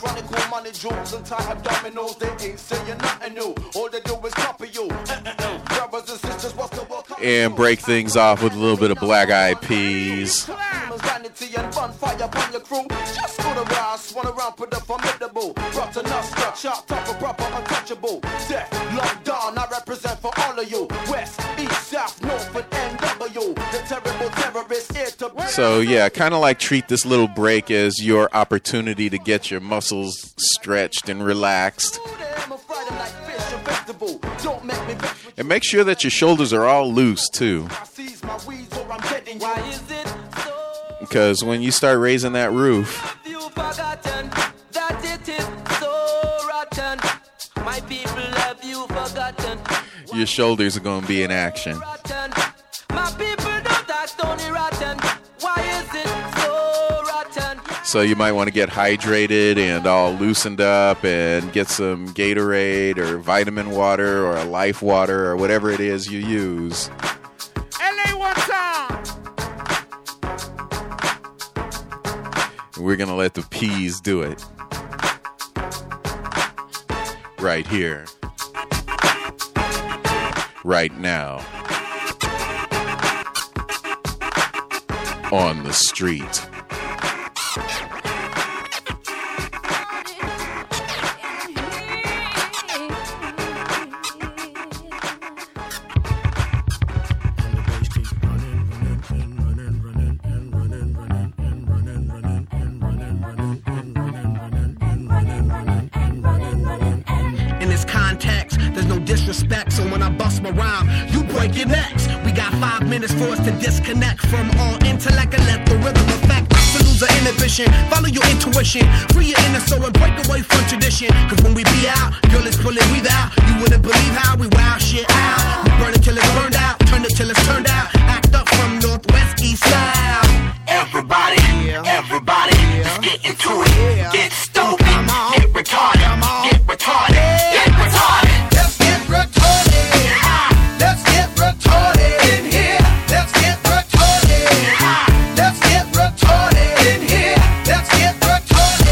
And break things off with a little bit of Black Eyed Peas. So yeah, kind of like treat this little break as your opportunity to get your muscles stretched and relaxed. And make sure that your shoulders are all loose too. Because when you start raising that roof, your shoulders are going to be in action. So you might want to get hydrated and all loosened up and get some Gatorade or vitamin water or a Life water or whatever it is you use. L A one time. We're going to let the peas do it. Right here. Right now. On the street. So when I bust my rhyme, you break your necks. We got five minutes for us to disconnect from all intellect and let the rhythm affect us to lose our inhibition. Follow your intuition, free your inner soul and break away from tradition. Cause when we be out, girl, it's pulling we out. You wouldn't believe how we wow shit out. We burn it till it's burned out, turn it till it's turned out. Act up from northwest, east, south. Everybody, everybody, let's get into it. Get stupid, get retarded, get retarded, get retarded. Retarded.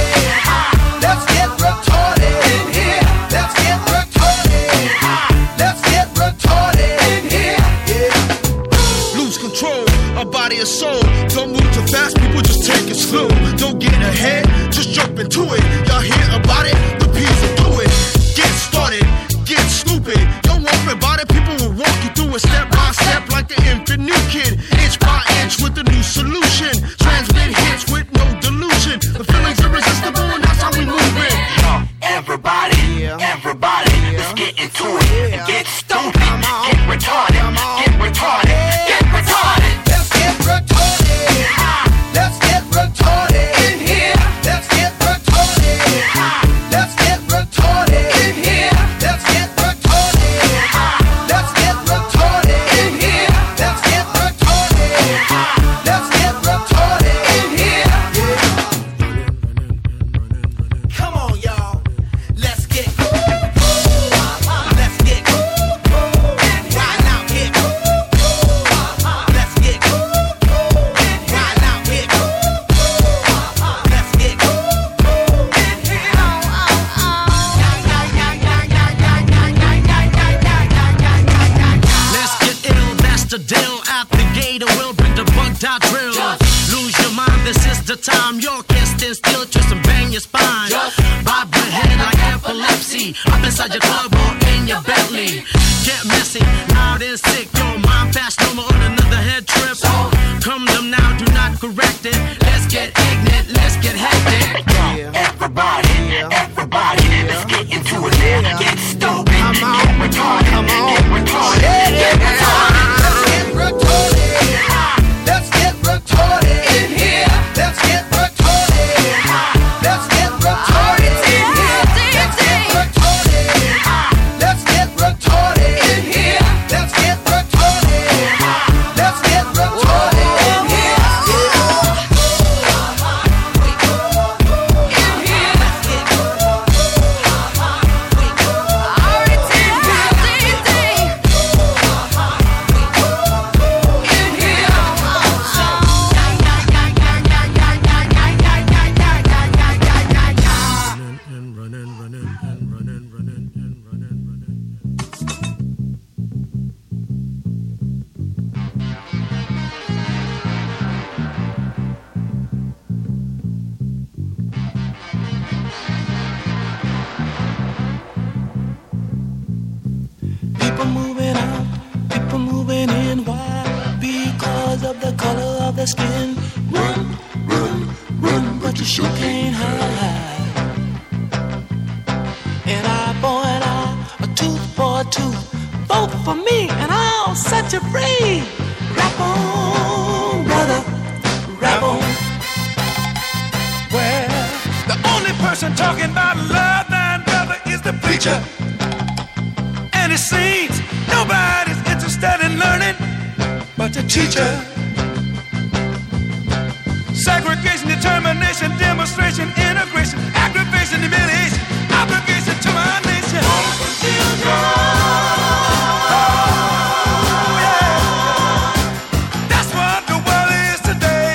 Now's the time your can't stand still, twist and bang your spine. Just bob your head like epilepsy. Up inside your club or in your Bentley. Get messy, loud and sick. Your mind fast, no more on another head trip. So come them now, do not correct it. Let's get ignorant, let's get hectic. Yeah. Everybody, everybody, yeah. Let's get into it now. Yeah. Get stupid, come on, get retarded, come on, get retarded, yeah, yeah, get retarded. Let's get retarded, let's get retarded in here. Let's get retarded, let's get retarded in here. Let's get retarded, let's get retarded in here. Let's get retarded, let's get retarded in here. People moving out, people moving in. Why? Because of the color of their skin. Run, run, run, but you sure can't hide. An eye for an eye, a tooth for a tooth. Vote for me and I'll set you free. Rap on, brother, rap on. Well, the only person talking about love, thine brother, is the preacher. And it seems nobody's interested in learning but the teacher. Segregation, determination, demonstration, integration, aggravation, humiliation, obligation to my nation. Oh, yeah. That's what the world is today.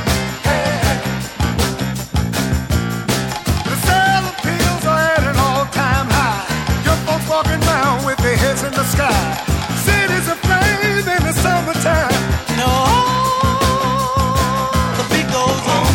The sale of pills are at an all-time high. Young folks walking around with their heads in the sky. Cities aflame in the summertime. No, the beat goes on.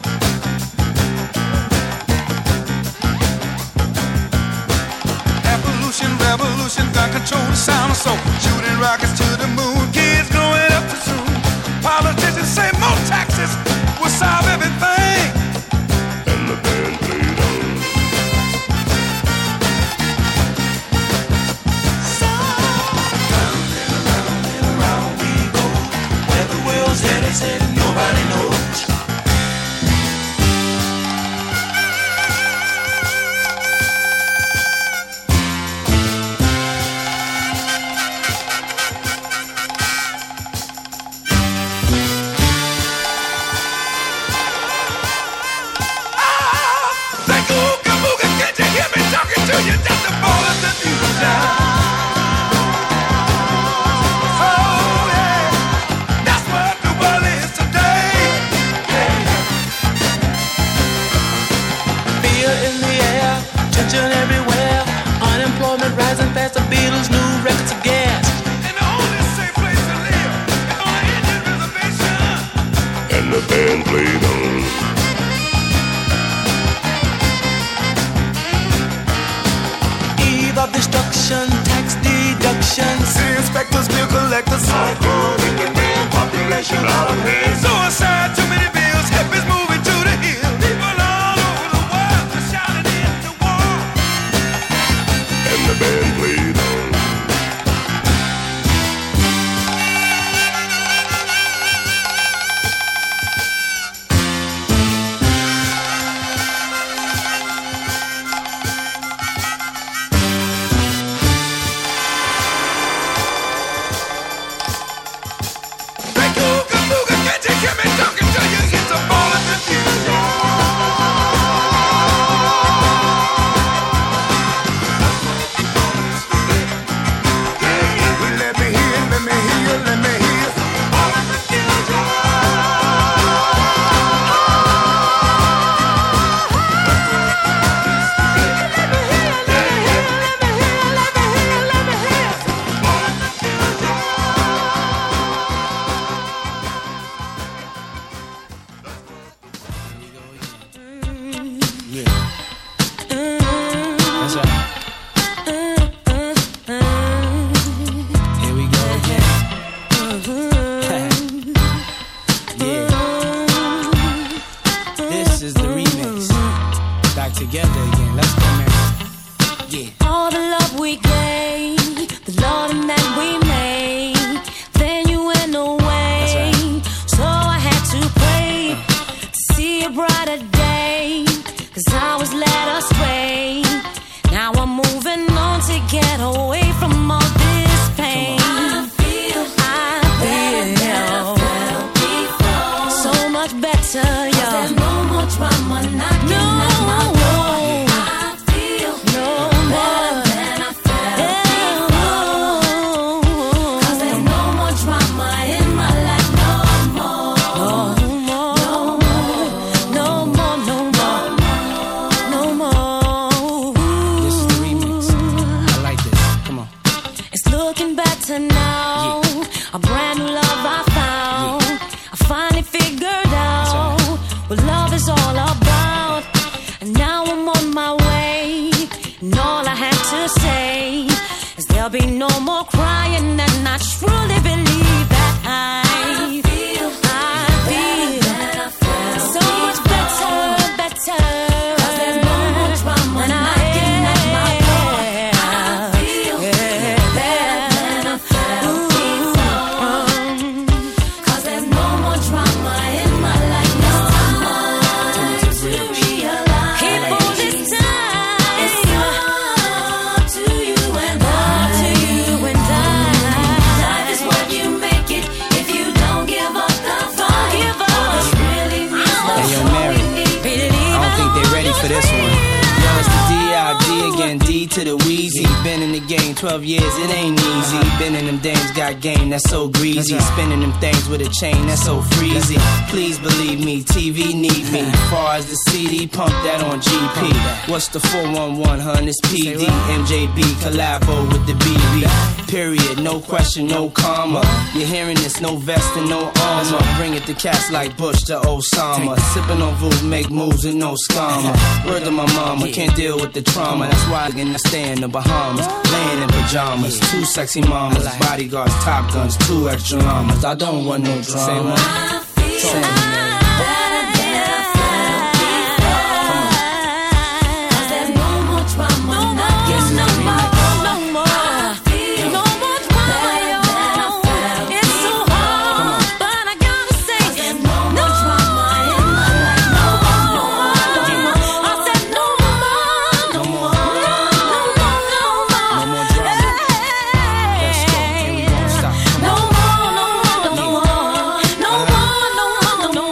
Evolution, revolution, gun control the sound of soul. Shooting rockets to the moon, kids growing up too soon. Politicians say more taxes will solve everything. And the band played on. So round and around and around we go. Where the world's headed, said nobody knows. better now. A brand new love I found. I finally figured out what love is all about. And now I'm on my way. And all I had to say is there'll be no more crying. And I truly believe that I feel, I feel, I feel so much better, better. Cause there's no more drama knocking at my door. I feel better than I felt before. Cause there's no more drama in my life. It's time to realize people this time it's up to you and I. To you and I. Life is what you make it. If you don't give up the fight, give up. All this really means Hey, yo, Mary, I don't think they ready for this one. Yo, it's the D I D again, D to the Wheezy. Been in the game twelve years, it ain't easy. Been in them dames, got game, that's so greasy. Spinning them things with a chain, that's so freezy. Please believe me, T V need me. Far as the C D, pump that on G P. What's the four one one, hun? It's P D, M J B, collabo with the B B. Period, no question, no comma. You're hearing this, no vest and no armor. Bring it to cats like Bush to Osama. Sipping on Vooz, make moves and no scammer. Word to my mama, can't deal with the trauma. That's why I can stay in the Bahamas. Laying in pajamas, two sexy mamas. Bodyguards, top guns, two extra llamas. I don't want no drama. Say it. No more, no more, no more, no more, no more.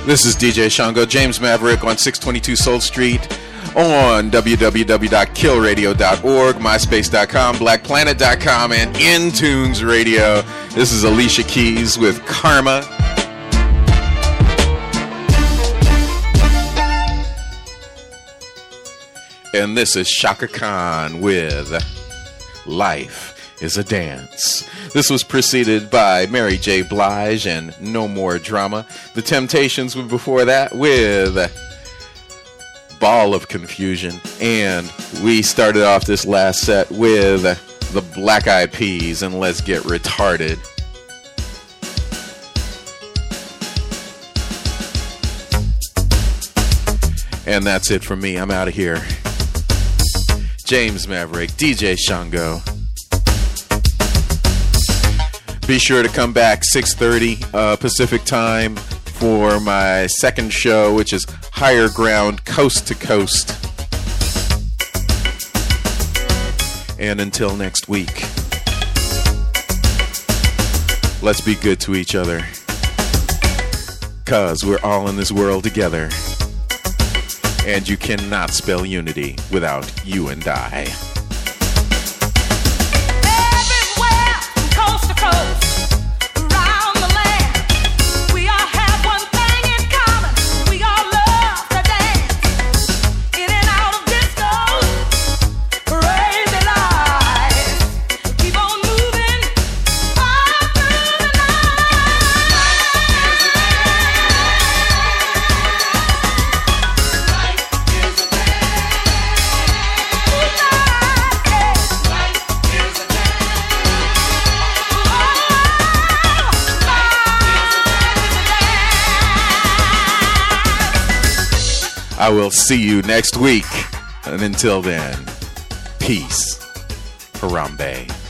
This is D J Shango, James Maverick on six twenty-two Soul Street, on w w w dot kill radio dot org, myspace dot com, black planet dot com, and Intunes Radio. This is Alicia Keys with Karma. And this is Shaka Khan with Life is a Dance. This was preceded by Mary J. Blige and No More Drama. The Temptations were before that with Ball of Confusion. And we started off this last set with the Black Eyed Peas and Let's Get Retarded. And that's it from me. I'm out of here. James Maverick, D J Shango. Be sure to come back six thirty uh, Pacific time for my second show, which is Higher Ground Coast to Coast. And until next week, let's be good to each other, 'cause we're all in this world together. And you cannot spell unity without you and I. Coast to coast, around the land, we all have one thing in common. We all love to dance, in and out of discos, crazy life. Keep on moving, all through the I will see you next week. And until then, peace. Harambe.